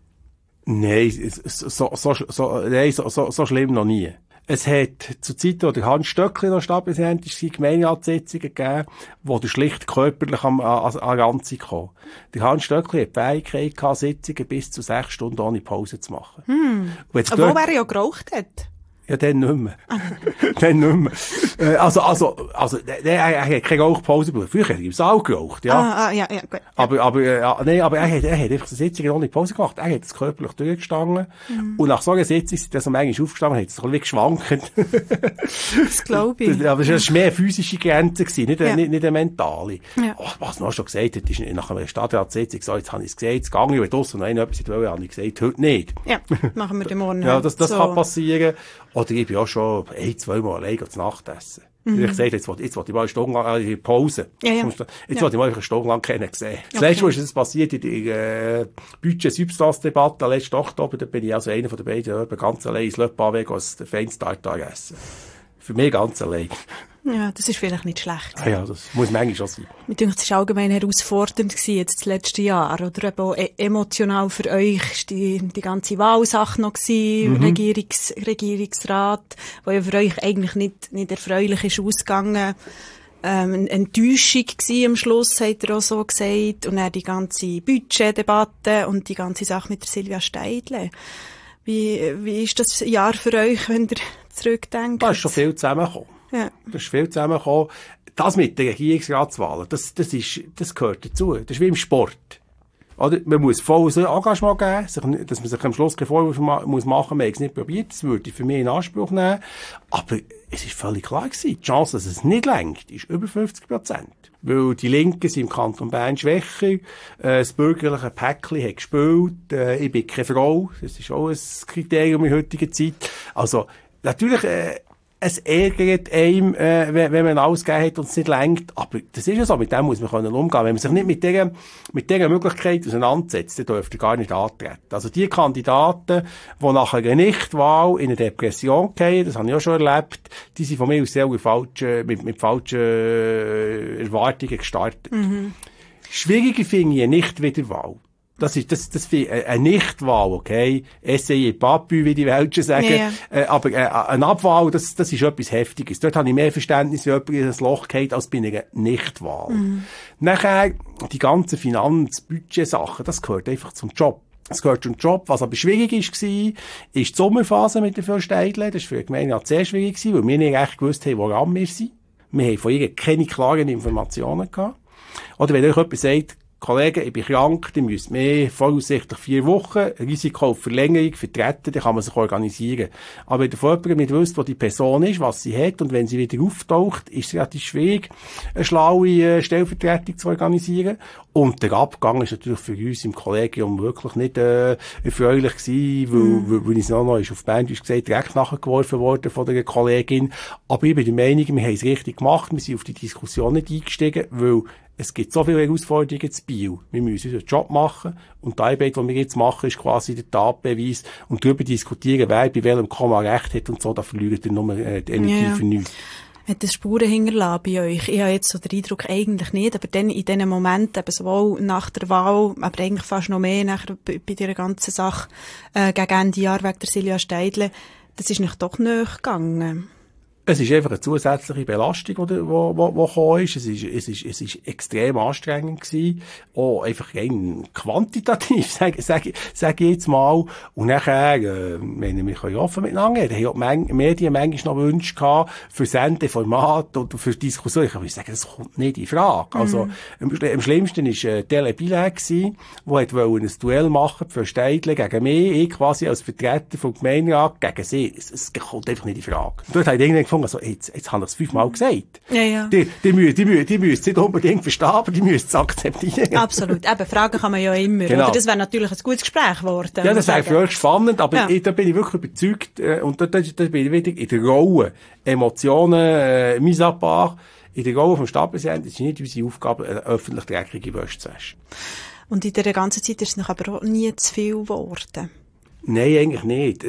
Nein, so, so, so, so, nein, so, so, so schlimm noch nie. Es hat zur Zeit, wo der Hans Stöckli noch Stadtpräsident war, Gemeinderatssitzungen gegeben, wo der schlicht körperlich am, an, an Ranzig kam. Der Hans Stöckli hat die Fähigkeit gehabt, Sitzungen bis zu sechs Stunden ohne Pause zu machen. Hm. Und Obwohl er ja geraucht hat. Ja, dann nicht mehr. dann nicht mehr. Äh, also, also, also, der, der, er hat keine Rauchpause gebraucht. Früher hat er im Saal geraucht, ja. Ah, ah, ja, ja, gut. Aber, aber, äh, ja, nee, aber er hat, er hat einfach eine Sitzung ohne Pause gemacht. Er hat es körperlich durchgestanden. Mhm. Und nach so einer Sitzung sind dann so manchmal aufgestanden, hat es ein bisschen wie geschwankt. Das glaube ich. Das, aber das war mehr eine physische Grenze gewesen, nicht, Ja. nicht, nicht eine mentale. Ja. Oh, was man auch schon gesagt hat, ist nach einer Stadtratssitzung so, jetzt habe ich es gesagt, jetzt gehe ich, wenn draussen noch einer etwas wollte, habe ich gesagt, heute nicht. Ja, machen wir den morgen. Ja, das, das so. kann passieren. Oder ich bin auch schon ein, zweimal allein zu Nacht essen. Mhm. Ich gesagt, jetzt wollte, jetzt wollte ich mal eine Stunde lang, äh, Pause. Ja, ja. Jetzt Ja. wollte ich mal eine Stunde lang kennen sehen. Das Okay. letzte Mal ist das passiert in der, äh, Budget-Substanz-Debatte, letzten Oktober, da bin ich also einer von den beiden, eben ganz allein ins Le Pavé, als den Feinstartar essen. Für mich ganz allein. Ja, das ist vielleicht nicht schlecht. Ah ja, das muss manchmal schon sein. Ich denke, es war allgemein herausfordernd gewesen, jetzt das letzte Jahr. Oder eben auch e- emotional für euch ist die, die ganze Wahlsache noch gewesen, Mhm. Regierungs, Regierungsrat, wo ja für euch eigentlich nicht, nicht erfreulich ist ausgegangen. Ähm, eine Enttäuschung gewesen am Schluss, hat er auch so gesagt. Und dann die ganze Budgetdebatte und die ganze Sache mit der Silvia Steidle. Wie, wie ist das Jahr für euch, wenn ihr zurückdenkt? Da ist schon viel zusammengekommen. Ja. Da ist viel zusammengekommen. Das mit den Regierungsratswahlen, das, das ist, das gehört dazu. Das ist wie im Sport. Oder? Man muss volles Engagement geben, sich, dass man sich am Schluss keine Vorwürfe ma- muss machen, man hat es nicht probiert, das würde ich für mich in Anspruch nehmen. Aber es ist völlig klar gewesen, die Chance, dass es nicht lenkt, ist über fünfzig Prozent. Weil die Linken sind im Kanton Bern schwächer, äh, das bürgerliche Päckchen hat gespielt, äh, ich bin keine Frau, das ist auch ein Kriterium in heutiger Zeit. Also, natürlich, äh, es ärgert einem, äh, wenn, wenn man alles gegeben hat und es nicht lenkt. Aber das ist ja so, mit dem muss man können umgehen. Wenn man sich nicht mit dieser, mit dieser Möglichkeit auseinandersetzt, dann dürfte er gar nicht antreten. Also die Kandidaten, die nach einer Nichtwahl in eine Depression gehen, das habe ich auch schon erlebt, die sind von mir aus sehr mit falschen, mit, mit falschen äh, Erwartungen gestartet. Mhm. Schwieriger finde ich eine Nichtwiederwahl. Das ist, das, das finde ich, eine Nichtwahl, okay? Essay Papü, wie die Welschen sagen. Ja, ja. Äh, aber äh, eine Abwahl, das, das ist etwas Heftiges. Dort habe ich mehr Verständnis, wie jemand in ein Loch geht, als bei einer Nichtwahl. Mhm. Nachher, die ganzen Finanz-Budget-Sachen, das gehört einfach zum Job. Es gehört zum Job. Was aber schwierig war, ist die Sommerphase mit der Frau Steidle. Das war für die Gemeinde sehr schwierig, weil wir nicht echt gewusst haben, woran wir sind. Wir haben von ihr keine klaren Informationen gehabt. Oder wenn euch jemand sagt, Kollegen, ich bin krank, die müsst mehr voraussichtlich vier Wochen, Risiko auf Verlängerung vertreten, dann kann man sich organisieren. Aber wenn ihr von jemandem nicht wisst, wo die Person ist, was sie hat, und wenn sie wieder auftaucht, ist es relativ schwierig, eine schlaue äh, Stellvertretung zu organisieren. Und der Abgang ist natürlich für uns im Kollegium wirklich nicht äh, erfreulich gewesen, weil, mm. weil, weil es noch noch ist auf Berndeutsch gesagt, direkt nachgeworfen worden von der Kollegin. Aber ich bin der Meinung, wir haben es richtig gemacht, wir sind auf die Diskussion nicht eingestiegen, weil es gibt so viele Herausforderungen zu Biel. Wir müssen unseren Job machen. Und die Arbeit, die wir jetzt machen, ist quasi der Tatbeweis. Und darüber diskutieren, wer bei welchem Komma Recht hat und so, da verliert ihr nur äh, die Energie Ja. für nichts. Hat das Spuren hinterlassen bei euch? Ich habe jetzt so den Eindruck, eigentlich nicht, aber dann in diesen Momenten, eben sowohl nach der Wahl, aber eigentlich fast noch mehr nachher bei, bei dieser ganzen Sache äh, gegen Ende Jahr wegen der Silvia Steidle, das ist nicht doch näher gegangen. Es ist einfach eine zusätzliche Belastung, die, die, die, die gekommen ist. Es ist, es ist, es ist extrem anstrengend gewesen. Auch einfach rein quantitativ, sage sag, sag ich jetzt mal. Und nachher, äh, wenn wir können offen miteinander reden, haben auch die Medien manchmal noch Wünsche gehabt für Sendeformat oder für Diskussionen. Ich würde sagen, das kommt nicht in Frage. Also, mhm. am, am schlimmsten war äh, Tele Bilek gewesen, der hat wollen ein Duell machen für Steidle gegen mich, ich quasi als Vertreter vom Gemeinderat gegen sie. Es, es kommt einfach nicht in Frage. Und dort habe ich irgendwie gefunden, also, jetzt, jetzt habe ich es fünfmal gesagt. Ja, ja. Die, die, müssen, die, müssen, die müssen es nicht unbedingt verstehen, aber die müssen es akzeptieren. Absolut. Eben, Fragen kann man ja immer. Genau. Oder das wäre natürlich ein gutes Gespräch geworden. Ja, das wäre wirklich spannend, aber ja. ich, da bin ich wirklich überzeugt, äh, und da, da, da bin ich wieder in der Rolle. Emotionen, äh, mise à part. In der Rolle vom Stadtpräsidenten ist nicht unsere Aufgabe, eine öffentlich dreckige Wäsche zu waschen. Und in dieser ganzen Zeit ist es noch aber auch nie zu viel geworden. Nein, eigentlich nicht.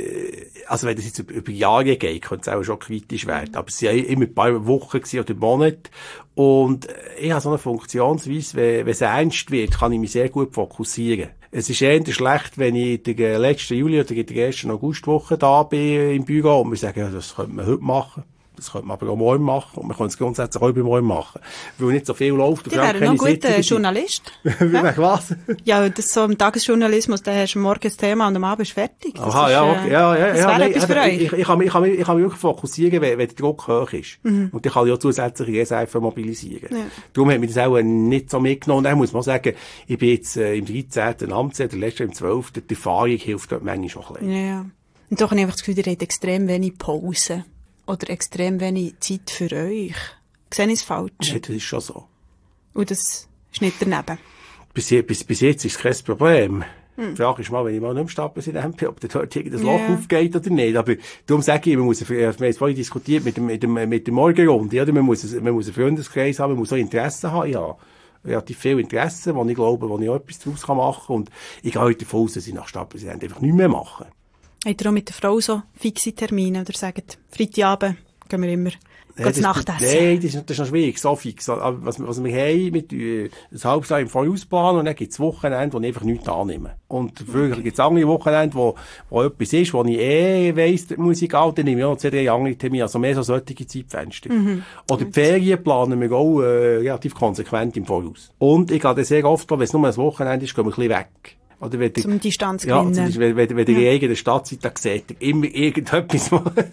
Also wenn das jetzt über Jahre geht, könnte es auch schon kritisch werden. Aber es waren immer ein paar Wochen oder Monate. Und ich habe so eine Funktionsweise, wenn, wenn es ernst wird, kann ich mich sehr gut fokussieren. Es ist eher schlecht, wenn ich in der letzten Juli oder in der ersten Augustwoche da bin im Büro und wir sagen, ja, das könnte man heute machen. Das könnte man aber auch morgen machen. Und man kann es grundsätzlich auch übermorgen machen. Weil nicht so viel läuft. Du wärst noch ein guter Journalist. Wie ja? Was? Ja, das so im Tagesjournalismus, da hast du morgen das Thema und am Abend ist fertig. Das Aha, ist, ja, okay. ja, ja, das ja. wäre Nein, etwas für also, euch. Ich, ich, kann mich, ich, kann mich, ich kann mich wirklich fokussieren, wenn, wenn der Druck hoch ist. Mhm. Und dann kann ich auch zusätzliche Reserven mobilisieren. Ja. Darum hat mich das auch nicht so mitgenommen. Und dann muss man sagen, ich bin jetzt äh, im dreizehnten Amtsjahr, der letzte im zwölften Die Erfahrung hilft dort manchmal schon ein bisschen. Ja, ja. Und doch habe ich einfach das Gefühl, ihr habt extrem wenig Pause. Oder extrem wenig Zeit für euch. Sehe ich es falsch? Ja, das ist schon so. Und das ist nicht daneben? Bis, bis, bis jetzt ist es kein Problem. Hm. Die Frage ist mal, wenn ich mal nicht mehr Stadtpräsident bin, ob dort irgendein Loch yeah. aufgeht oder nicht. Aber darum sage ich, man muss, wir haben jetzt vorhin diskutiert mit dem, mit dem, mit dem Morgenrunde, oder? Man muss, man muss einen Freundeskreis haben, man muss auch Interessen haben, ja. Relativ viel Interessen, wo ich glaube, wo ich auch etwas daraus machen kann. Und ich gehe heute davon aus, dass ich nach Stadtpräsident einfach nichts mehr mache. Habt ihr auch mit der Frau so fixe Termine? Oder sagt, Freitagabend gehen wir immer nee, zu Nacht essen? Nein, das ist, das ist noch schwierig, so fix. Aber was, was wir haben, mit äh, ein halbes Jahr im Vorausplanen und dann gibt es Wochenende, wo ich einfach nichts annehme. Und wirklich gibt es andere Wochenende, wo, wo etwas ist, wo ich eh weiss, die Musik auch, dann nehme ich auch zwei, drei andere Termine, also mehr so solche Zeitfenster. Mhm. Oder die Ferien planen wir auch äh, relativ konsequent im Voraus. Und ich gehe dann sehr oft, wenn es nur ein Wochenende ist, gehen wir ein bisschen weg. Oder wenn zum Distanz gewinnen. Ja, zum wenn, wenn, wenn ja. ihr in der Stadt seid, dann seht ihr immer irgendetwas,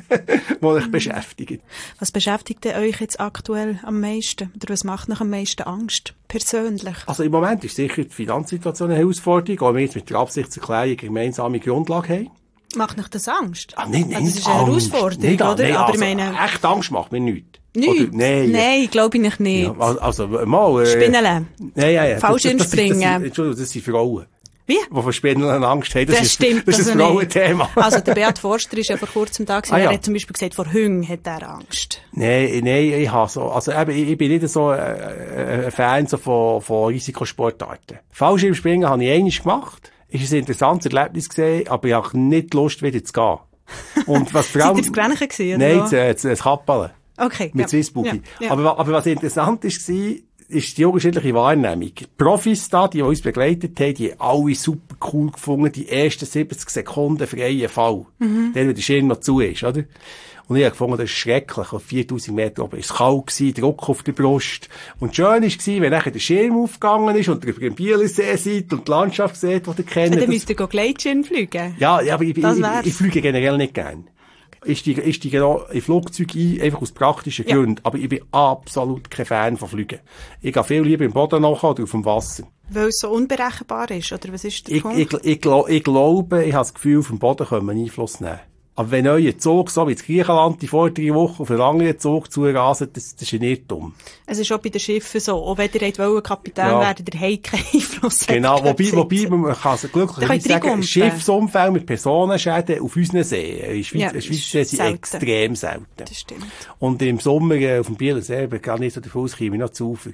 was euch beschäftigt. Was beschäftigt denn euch jetzt aktuell am meisten? Oder was macht euch am meisten Angst? Persönlich? Also im Moment ist sicher die Finanzsituation eine Herausforderung, weil wir jetzt mit der Absichtserklärung eine gemeinsame Grundlage haben. Macht euch das Angst? Ah, nein, nein, also das ist eine Angst. Herausforderung, nicht, oder? Nein, aber also, ich meine... echt Angst macht mir nichts. Nichts? Nein, nein glaube ich nicht. Ja, also mal... Äh, Spinnele? Ja, ja, ja. Fallschirmspringen? Das, das, das, Entschuldigung, das sind Frauen. Wie? Die vor Spinneln Angst haben. Das, das ist, stimmt. das ist ein Frauenthema. Also, der Beat Forster ist ja vor kurzem da gewesen. Ah, ja. Er hat zum Beispiel gesagt, vor Hüngen hat er Angst. Nein, nein, ich habe so, also eben, ich, ich bin nicht so, äh, ein Fan so von, von Risikosportarten. Fallschirmspringen habe ich einmal gemacht. Ist ein interessantes Erlebnis gesehen, aber ich habe nicht Lust, wieder zu gehen. Und was vor allem... Seid ihr das Grenchen gewesen, oder? Nein, das, das, das Kappeln. Okay. Mit ja. Swissboogie. Ja, ja. Aber, aber was interessant war, ist die unterschiedliche Wahrnehmung. Die Profis da, die uns begleitet haben, die haben alle super cool gefunden, die ersten siebzig Sekunden freien Fall. Mhm. Dann, wenn der Schirm noch zu ist, oder? Und ich habe gefunden, das ist schrecklich. Auf viertausend Meter oben ist es kalt gewesen, Druck auf der Brust. Und schön war, wenn nachher der Schirm aufgegangen ist und ihr über den Bielersee seid und die Landschaft seht, die ihr kennt. Dann müsst ihr Gleitschirm fliegen. Ja, ja, aber ich, ich, ich, ich fliege generell nicht gern. Ich steige, ich steige genau in Flugzeuge ein, einfach aus praktischen ja. Gründen. Aber ich bin absolut kein Fan von Fliegen. Ich gehe viel lieber im Boden nachher oder auf dem Wasser. Weil es so unberechenbar ist, oder was ist der ich, Punkt? Ich, ich, ich, ich glaube, ich habe das Gefühl, auf dem Boden können wir Einfluss nehmen. Aber wenn euer Zug, so wie in Griechenland die vordere Woche auf einen anderen Zug zuraset, das, das ist ein Irrtum. Es ist auch bei den Schiffen so. Auch wenn ihr wollt, Kapitän ja. werden, der hat keinen Einfluss. Genau, wobei, wobei, man kann es glücklich sagen, Schiffsunfälle mit Personenschäden auf unseren Seen, in Schweiz, ja, in Schweiz sind sie extrem selten. Das stimmt. Und im Sommer, äh, auf dem Bielersee, gar nicht so davon aus, käme ich noch zu Ufer.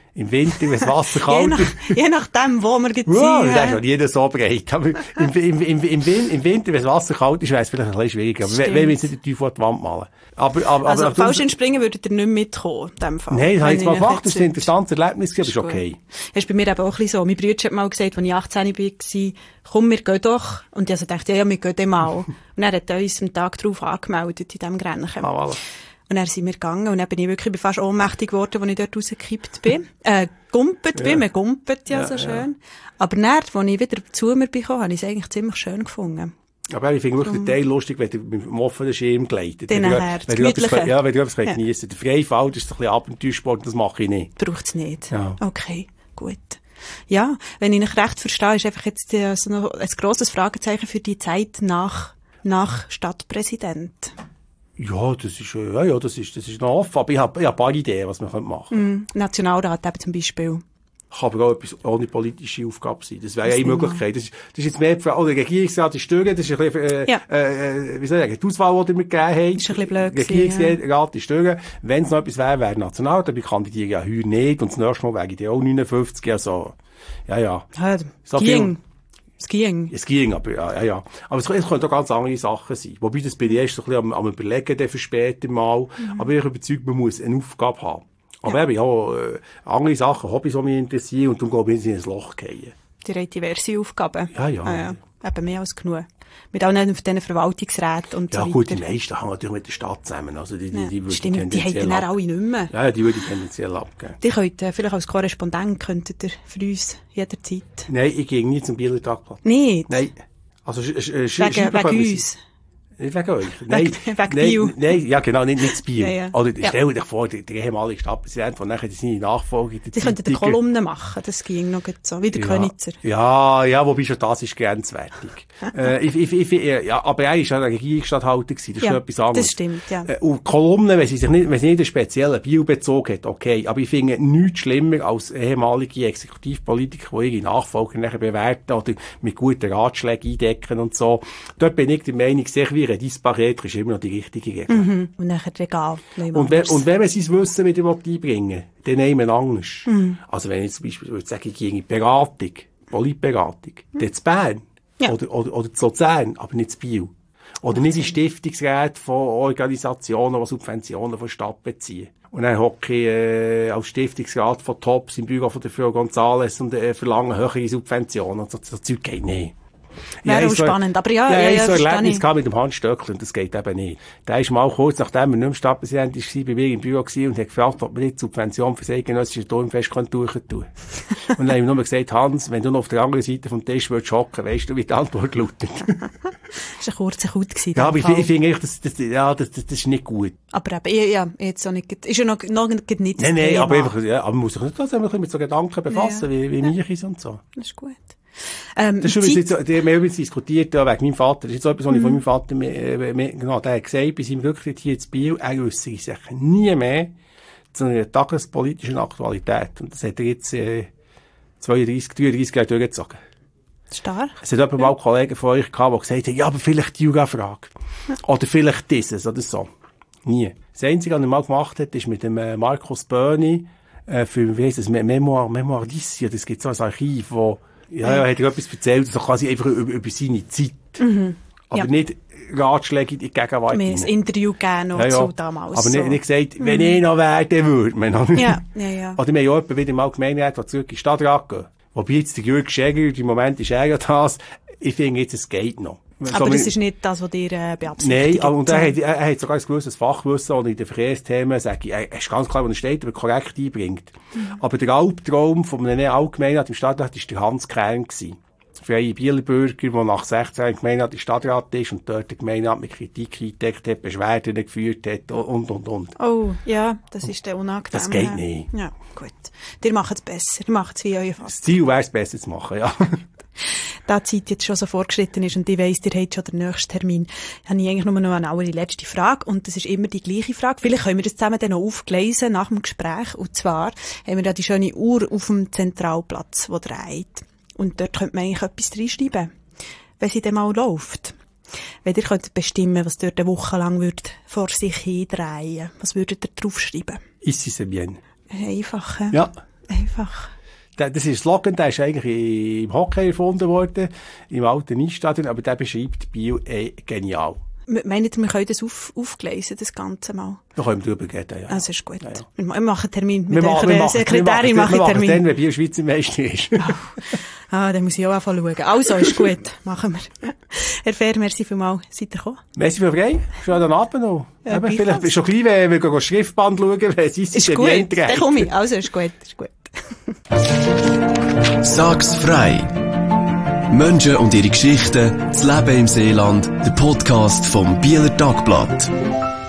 Im Winter, wenn das Wasser je, kalt nach, ist. je nachdem, wo wir jetzt Ja, sind. das ist ja jeder so breit. Aber im, im, im, im, Win- im Winter, wenn das Wasser kalt ist, wäre es vielleicht ein bisschen schwieriger. Aber wenn wir jetzt nicht den Teufel an die Wand malen. Aber, aber, Also, aber, falsch entspringen würdet ihr nicht mitkommen, in dem Fall. Nein, das habe ich jetzt mal Wenn gemacht. Das euch ist ein interessantes Erlebnis, aber ist ist okay. Das ist bei mir eben auch ein bisschen so. Mein Bruder hat mal gesagt, als ich achtzehn war, komm, wir gehen doch. Und ich also dachte, ja, ja, wir gehen dann mal. Und er hat uns am Tag darauf angemeldet, in diesem Rennen. Ah, voilà. Und dann sind wir gegangen und dann bin ich wirklich fast ohnmächtig geworden, als ich dort rausgekippt bin. Äh, gumpet Ja. bin, man gumpet ja, Ja, so ja. schön. Aber dann, als ich wieder zu mir bin, habe ich es eigentlich ziemlich schön gefunden. Aber ich finde wirklich den Teil lustig, wenn du mit dem offenen Schirm gleitet. Den Wenn du- nachher, wenn du etwas, gemütliche. ja, wenn du etwas Ja. geniessen kannst. Der Freifall, das ist ein bisschen Abenteuersport, das mache ich nicht. Braucht's nicht. Ja. Okay, gut. Ja, wenn ich mich recht verstehe, ist einfach jetzt äh, so noch ein grosses Fragezeichen für die Zeit nach, nach Stadtpräsident. Ja, das ist, äh, ja, ja, das ist, das ist noch offen. Aber ich habe, ich habe ein paar Ideen, was man machen könnte. Mhm. Nationalrat eben zum Beispiel. Kann aber auch etwas ohne politische Aufgabe sein. Das wäre ja Das eine nehme ich Möglichkeit. Das ist, das ist jetzt mehr die Frage, oder der Regierungsrat ist durch, das ist ein bisschen, äh, Ja. äh, wie soll ich sagen, die Auswahl, die ihr mir gegeben habt. Das ist ein bisschen blöd Der gewesen, Regierungsrat ist durch. Wenn es noch etwas wäre, wäre Nationalrat, aber ich kandidiere ja heuer nicht, und das nächste Mal wäre ich dann auch neunundfünfzig, also, ja, ja. Ja, So ging. Es ging. Es ging, aber, ja, ja, ja. Aber es, es können auch ganz andere Sachen sein. Wobei, das bin ich erst so ein bisschen am, am überlegen, dann für später mal. Mhm. Aber ich bin überzeugt, man muss eine Aufgabe haben. Aber eben, ja, äh, andere Sachen, Hobbys, die mich interessieren, und darum glaube ich, in ein Loch fallen. Die haben diverse Aufgaben. Ja, ja. Ah, ja. Eben mehr als genug. Mit auch nicht auf diesen Verwaltungsräten und Ja, so gut, die weiter. meisten hängen natürlich mit der Stadt zusammen. Also, die, die, Ja, die würde stimmt, die haben tendenziell dann ab- alle nicht mehr. Ja, ja, die würde ich tendenziell abgeben. Die könnt, äh, vielleicht als Korrespondent könntet ihr für uns jederzeit. Nein, ich gehe nie zum Bieler Tagblatt. Nicht? Nein. Also, sch, sch, sch, Wegen, schreiben wegen können Sie- uns. Nicht wegen euch. Nein, wegen nein, Biel. nein, ja, genau, nicht, nicht das Biel. Ja, ja. Oder, Ja. stell dir vor, der, der ehemalige Stadtpräsident, der nachher seine Nachfolger in der Sie könnten eine Zeitung- Kolumne machen, das ging noch gut so, wie der Ja, Könitzer. ja, ja, wobei schon das ist grenzwertig. äh, ich, ich, ich, ich, ja, aber er war ja ein Regierungsstatthalter gewesen, das ist Ja, schon etwas anderes. das stimmt, ja. Äh, und Kolumnen, wenn sie sich nicht, wenn sie nicht einen speziellen Biobezug hat, okay. Aber ich finde nichts schlimmer als ehemalige Exekutivpolitiker, die ihre Nachfolger nachher bewerten oder mit guten Ratschlägen eindecken und so. Dort bin ich der Meinung, sehr wie ein Dispareter ist immer noch die richtige Regel. Mhm. Und nachher Regal. Und wenn, und wenn man sein Wissen wieder einbringen will, dann nehmen wir anders. Mhm. Also wenn ich zum Beispiel würde sagen, ich gehe in die Beratung, Politberatung, dann zu Bern, Ja. oder, oder, oder zu Luzern, aber nicht zu Biel. Oder nicht in Stiftungsräte von Organisationen, die Subventionen von der Stadt beziehen. Und dann hocke ich äh, als Stiftungsrat von Tops im Büro von der Frau Gonzales und äh, verlange höhere Subventionen. Und so, so Zeug geht nicht. Wäre auch so, spannend, aber ja, ja, ja, ich ja, so ein verstehe Erlebnis ich. gehabt mit dem Hans Stöckli, und das geht eben nicht. Der ist mal kurz nachdem er nicht mehr Stadtpräsident war, bei mir im Büro gewesen und hat gefragt, ob man nicht Subvention für das eidgenössische Turmfest durchtun kann. Und dann habe ich nur gesagt, Hans, wenn du noch auf der anderen Seite vom Tisch würdest hocken, weisst du, wie die Antwort lautet. Das war ein kurzer Kut gewesen. Ja, aber ich, in dem ich Fall. finde eigentlich, das, das, ja, das, das, das ist nicht gut. Aber eben, ja, ja, jetzt auch nicht, ist ja noch, noch nicht das Nein, nein, Thema. aber einfach, ja, aber man muss sich nicht trotzdem ein bisschen mit so Gedanken befassen, Ja, ja. wie, wie mich ist und so. Das ist gut. Ähm, Das ist schon, Zeit- jetzt, die haben wir übrigens diskutiert, ja, wegen meinem Vater. Das ist jetzt so etwas, was ich von meinem Vater, äh, mehr, genau, der hat gesagt, bei seinem Rücktritt hier in Biel, er wüsste sich nie mehr zu einer tagespolitischen Aktualität. Und das hat er jetzt, äh, zweiunddreissig, dreiunddreissig Jahre durchgezogen. Stark. Es hat jemand mal Kollegen von euch gehabt, die gesagt haben, ja, aber vielleicht die Jura-Frage. Oder vielleicht dieses, oder so. Nie. Das Einzige, was er mal gemacht hat, ist mit dem äh, Markus Böhni, äh, für, wie heisst das, Me- Memoir, Memoir d'Ici, das gibt so ein Archiv, wo, ja, ja, hat er etwas erzählt, so quasi einfach über, über seine Zeit. Mhm. Aber Ja. nicht Ratschläge in die Gegenwart. Mir ein rein. Interview gegeben noch Ja, ja. zu damals. Aber so. nicht, nicht gesagt, wenn ich noch wäre, dann würde man. Ja, ja, ja. Oder wir haben ja jemanden wieder mal gemeint, der zurück in den Stadtrat gehen. Wobei jetzt der Jürg Schäger, im Moment ist er ja das. Ich finde jetzt, es geht noch. Aber So, das wir- ist nicht das, was ihr äh, beabsichtigt. Nein, aber und er hat, er hat sogar ein gewisses Fachwissen, und in den Verkehrsthemen, sage ich, er ist ganz klar, wo er steht, aber korrekt einbringt. Mhm. Aber der Albtraum von einem Allgemeinrat im Stadtrat war der Hans Kern gewesen. Freie Bieler-Bürger, der nach sechzehn Jahren im Gemeinderat im Stadtrat ist und dort der Gemeinderat mit Kritik eingedeckt hat, Beschwerden geführt hat und, und, und. Oh, ja, das ist der unangenehm. Das geht nicht. Ja, gut. Ihr macht es besser. Ihr macht es wie euer Vater. Das Ziel wäre es besser zu machen, ja. Da die Zeit jetzt schon so vorgeschritten ist und ich weiss, ihr habt schon den nächsten Termin, habe ich eigentlich nur noch eine allerletzte Frage, und das ist immer die gleiche Frage. Vielleicht können wir das zusammen dann noch aufgleisen nach dem Gespräch, und zwar haben wir da die schöne Uhr auf dem Zentralplatz, die dreht, und dort könnte man eigentlich etwas reinschreiben, wenn sie dann mal läuft. Wenn ihr könnt bestimmen, was dort eine Woche lang würd vor sich hin drehen, was würdet ihr draufschreiben? Ist es bien? Einfach, äh? Ja. einfach. Das ist ein Slogan, der ist eigentlich im Hockey erfunden worden, im alten Eisstadion, aber der beschreibt Biel eh genial. Meint ihr, wir können das auf, aufgleisen, das Ganze mal? Da können wir drüber reden, ja. Also ist gut. Ja, ja. Wir machen einen Termin mit wir machen, der wir Sekretärin. machen, wir machen, Termin. wir machen dann, wenn Biel Schweizer Meister ist. Oh. Ah, dann muss ich auch anfangen schauen. Also, ist gut. Machen wir. Herr Fehr, merci vielmals. Seid ihr gekommen? Merci für frei. Schönen Abend noch. Ja, Eben, vielleicht ist schon gleich, wenn wir das Schriftband schauen, wenn es ist, ist gut. Dann komme ich. Also, ist gut. Ist gut. Sag's frei. Menschen und ihre Geschichten, das Leben im Seeland, der Podcast vom Bieler Tagblatt.